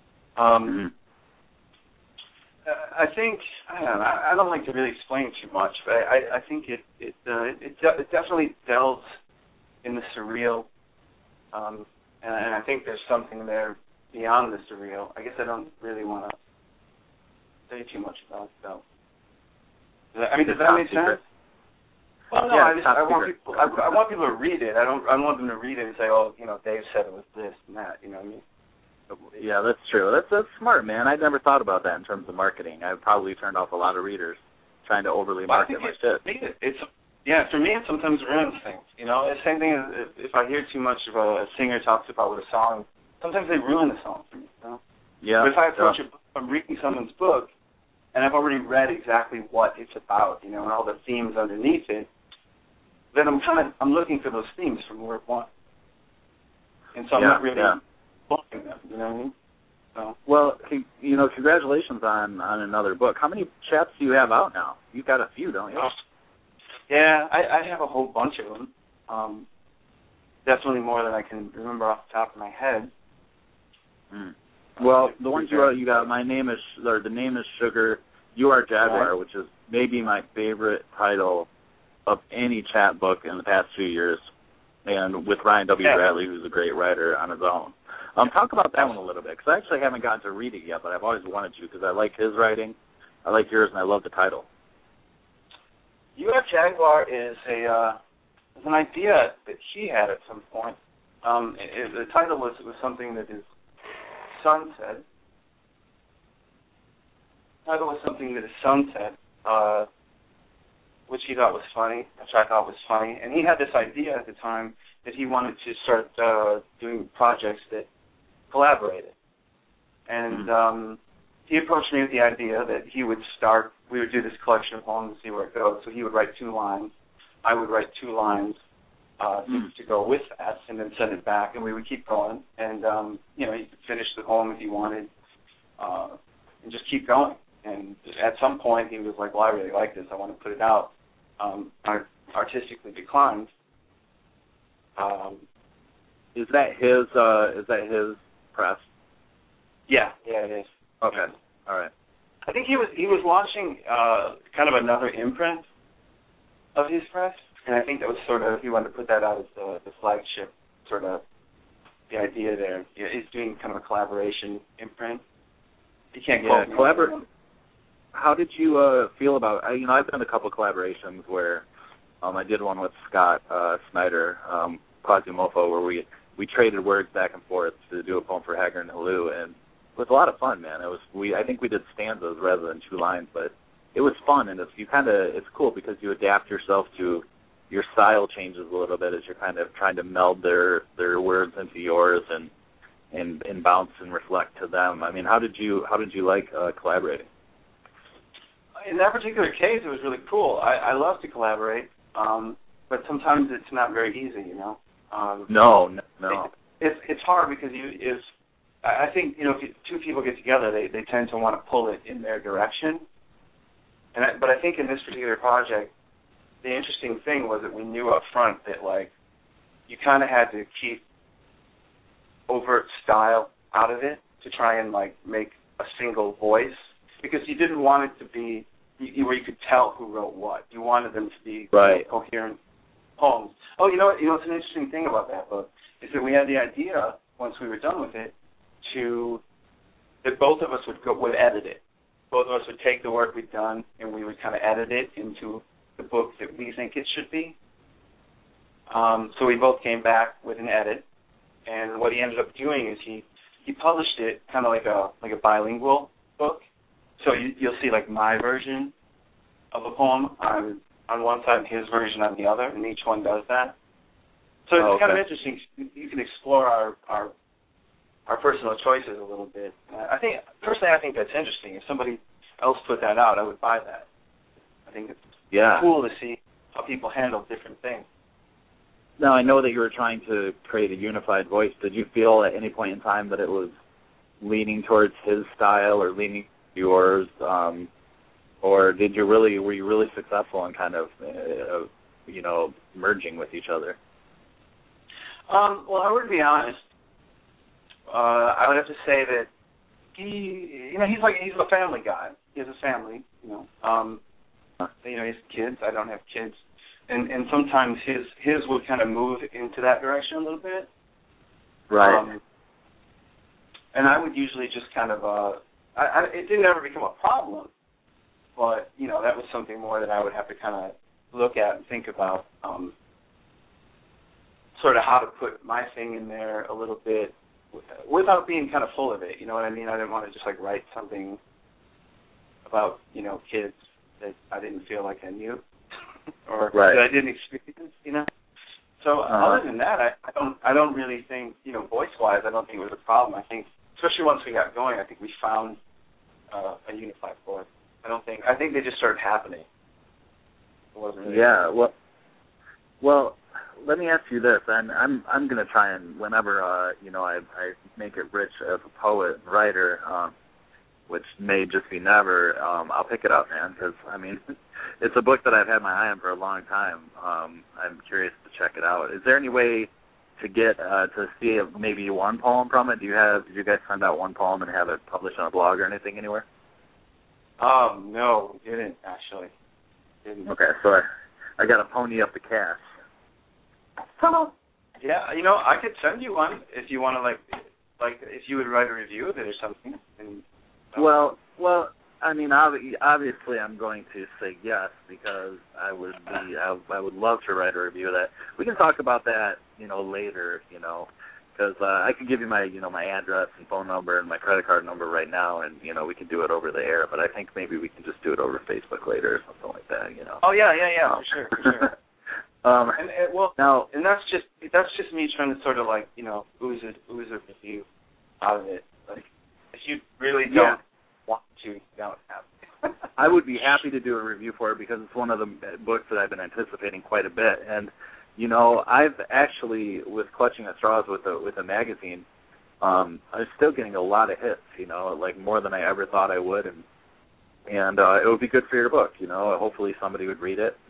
I think I don't like to really explain too much, but I think it definitely delves in the surreal, and I think there's something there beyond the surreal. I guess I don't really want to say too much about it, though. Does that make sense? Well, no, I want people to read it. I don't want them to read it and say, oh, Dave said it was this and that. You know what I mean? Yeah, that's true. That's smart, man. I never thought about that in terms of marketing. I've probably turned off a lot of readers trying to overly market my shit. For me, it sometimes ruins things. The same thing as if I hear too much of a singer talks about with a song, sometimes they ruin the song for me. Yeah. But if I approach I'm reading someone's book, and I've already read exactly what it's about, and all the themes underneath it, then I'm looking for those themes from word one. And so I'm not really blowing them, you know what I mean? So. Well, congratulations on another book. How many chats do you have out now? You've got a few, don't you? Yeah, I have a whole bunch of them. Definitely more than I can remember off the top of my head. Well, the ones you got, the name is Sugar, You Are Jaguar, which is maybe my favorite title of any chat book in the past 2 years, and with Ryan W. Bradley, who's a great writer on his own. Talk about that one a little bit, because I actually haven't gotten to read it yet, but I've always wanted to, because I like his writing, I like yours, and I love the title. You Are Jaguar is an idea that he had at some point. The title was something that his son said. Which he thought was funny, which I thought was funny. And he had this idea at the time that he wanted to start doing projects that collaborated. And he approached me with the idea that we would do this collection of poems and see where it goes. So he would write 2 lines. I would write 2 lines to go with that, and then send it back, and we would keep going. And, he could finish the poem if he wanted, and just keep going. And at some point, he was like, well, I really like this. I want to put it out. I artistically declined. Is that his press? Yeah, it is. Okay, all right. I think he was launching kind of another imprint of his press, and I think that was sort of, he wanted to put that out as the flagship, sort of the idea there. He's doing kind of a collaboration imprint. You can't quote me. How did you feel about? I've done a couple of collaborations where I did one with Scott Snyder, Quasimodo, where we traded words back and forth to do a poem for Haggard and Halou, and it was a lot of fun, man. I think we did stanzas rather than 2 lines, but it was fun, and it's cool because you adapt yourself to your style changes a little bit as you're kind of trying to meld their words into yours and bounce and reflect to them. I mean, how did you like collaborating? In that particular case, it was really cool. I love to collaborate, but sometimes it's not very easy, No. It's hard because I think if 2 people get together, they tend to want to pull it in their direction. But I think in this particular project, the interesting thing was that we knew up front that you kind of had to keep overt style out of it to try and make a single voice, because you didn't want it to be where you could tell who wrote what. You wanted them to be coherent poems. Oh, what's an interesting thing about that book is that we had the idea once we were done with it that both of us would edit it. Both of us would take the work we'd done and we would kind of edit it into the book that we think it should be. So we both came back with an edit, and what he ended up doing is he published it kind of like a bilingual book. So you'll see my version of a poem on one side and his version on the other, and each one does that. So it's kind of interesting. You can explore our personal choices a little bit. I think that's interesting. If somebody else put that out, I would buy that. I think it's cool to see how people handle different things. Now, I know that you were trying to create a unified voice. Did you feel at any point in time that it was leaning towards his style or leaning yours, or were you really successful in kind of merging with each other? Well, I would be honest. I would have to say that he's a family guy. He has a family, he has kids. I don't have kids, and sometimes his would kind of move into that direction a little bit. Right. And I would usually just kind of it didn't ever become a problem, but that was something more that I would have to kind of look at and think about, sort of how to put my thing in there a little bit without being kind of full of it. You know what I mean? I didn't want to just write something about kids that I didn't feel like I knew or that I didn't experience. So other than that, I don't really think voice-wise, I don't think it was a problem. I think, especially once we got going, I think we found a unified voice. I think they just started happening. It wasn't really. Yeah. Well, let me ask you this, and I'm going to try and whenever I make it rich as a poet and writer, which may just be never, I'll pick it up, man, because I mean, it's a book that I've had my eye on for a long time. I'm curious to check it out. Is there any way to get to see maybe one poem from it? Did you guys send out one poem and have it published on a blog or anything anywhere? No, we didn't actually. Okay, so I got to pony up the cash. Yeah, I could send you one if you want to, like if you would write a review of it or something. And, Well, I mean, obviously, I'm going to say yes because I would love to write a review of that. We can talk about that, later, because I could give you my, my address and phone number and my credit card number right now, and we can do it over the air. But I think maybe we can just do it over Facebook later or something like that, Oh yeah, for sure. And that's just me trying to sort of ooze a review out of it. Like, if you really don't want to, you don't have to. I would be happy to do a review for it because it's one of the books that I've been anticipating quite a bit. And I've actually, with Clutching at Straws with a magazine, I'm still getting a lot of hits. Like more than I ever thought I would, and it would be good for your book. Hopefully somebody would read it.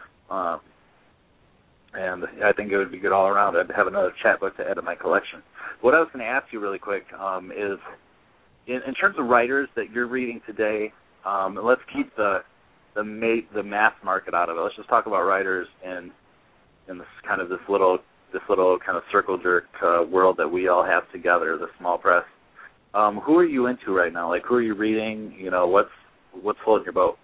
And I think it would be good all around. I'd have another chat book to add to my collection. What I was going to ask you really quick is, in terms of writers that you're reading today, let's keep the mass market out of it. Let's just talk about writers in this little kind of circle jerk world that we all have together, the small press. Who are you into right now? Like, who are you reading? What's floating your boat?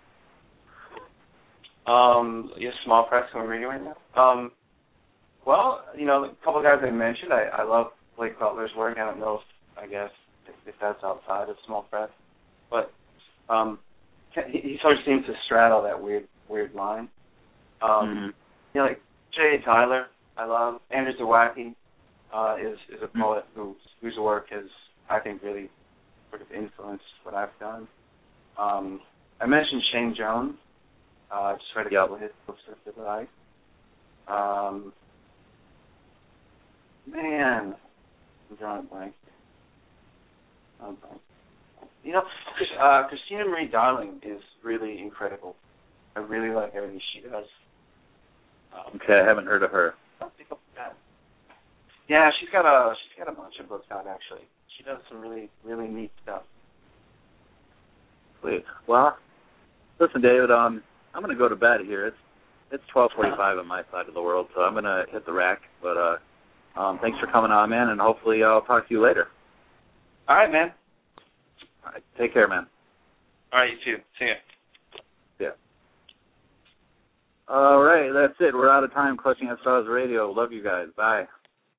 Small press who I'm reading right now. Well, a couple of guys I mentioned, I love Blake Butler's work. I don't know if that's outside of small press, but he sort of seems to straddle that weird line. Like J.A. Tyler, I love. Andrew Zawacki is a poet whose work has, I think, really sort of influenced what I've done. I mentioned Shane Jones. Just read a couple of his books that I like. Man, I'm drawing a blank. Christina Marie Darling is really incredible. I really like everything she does. Okay, I haven't heard of her. Yeah, she's got a bunch of books out actually. She does some really, really neat stuff. Sweet. Well, listen, David. I'm going to go to bed here. It's 12:45 on my side of the world, so I'm going to hit the rack. But thanks for coming on, man, and hopefully I'll talk to you later. All right, man. All right, take care, man. All right, you too. See ya. Yeah. All right, that's it. We're out of time. Clutching at Straws Radio. Love you guys. Bye.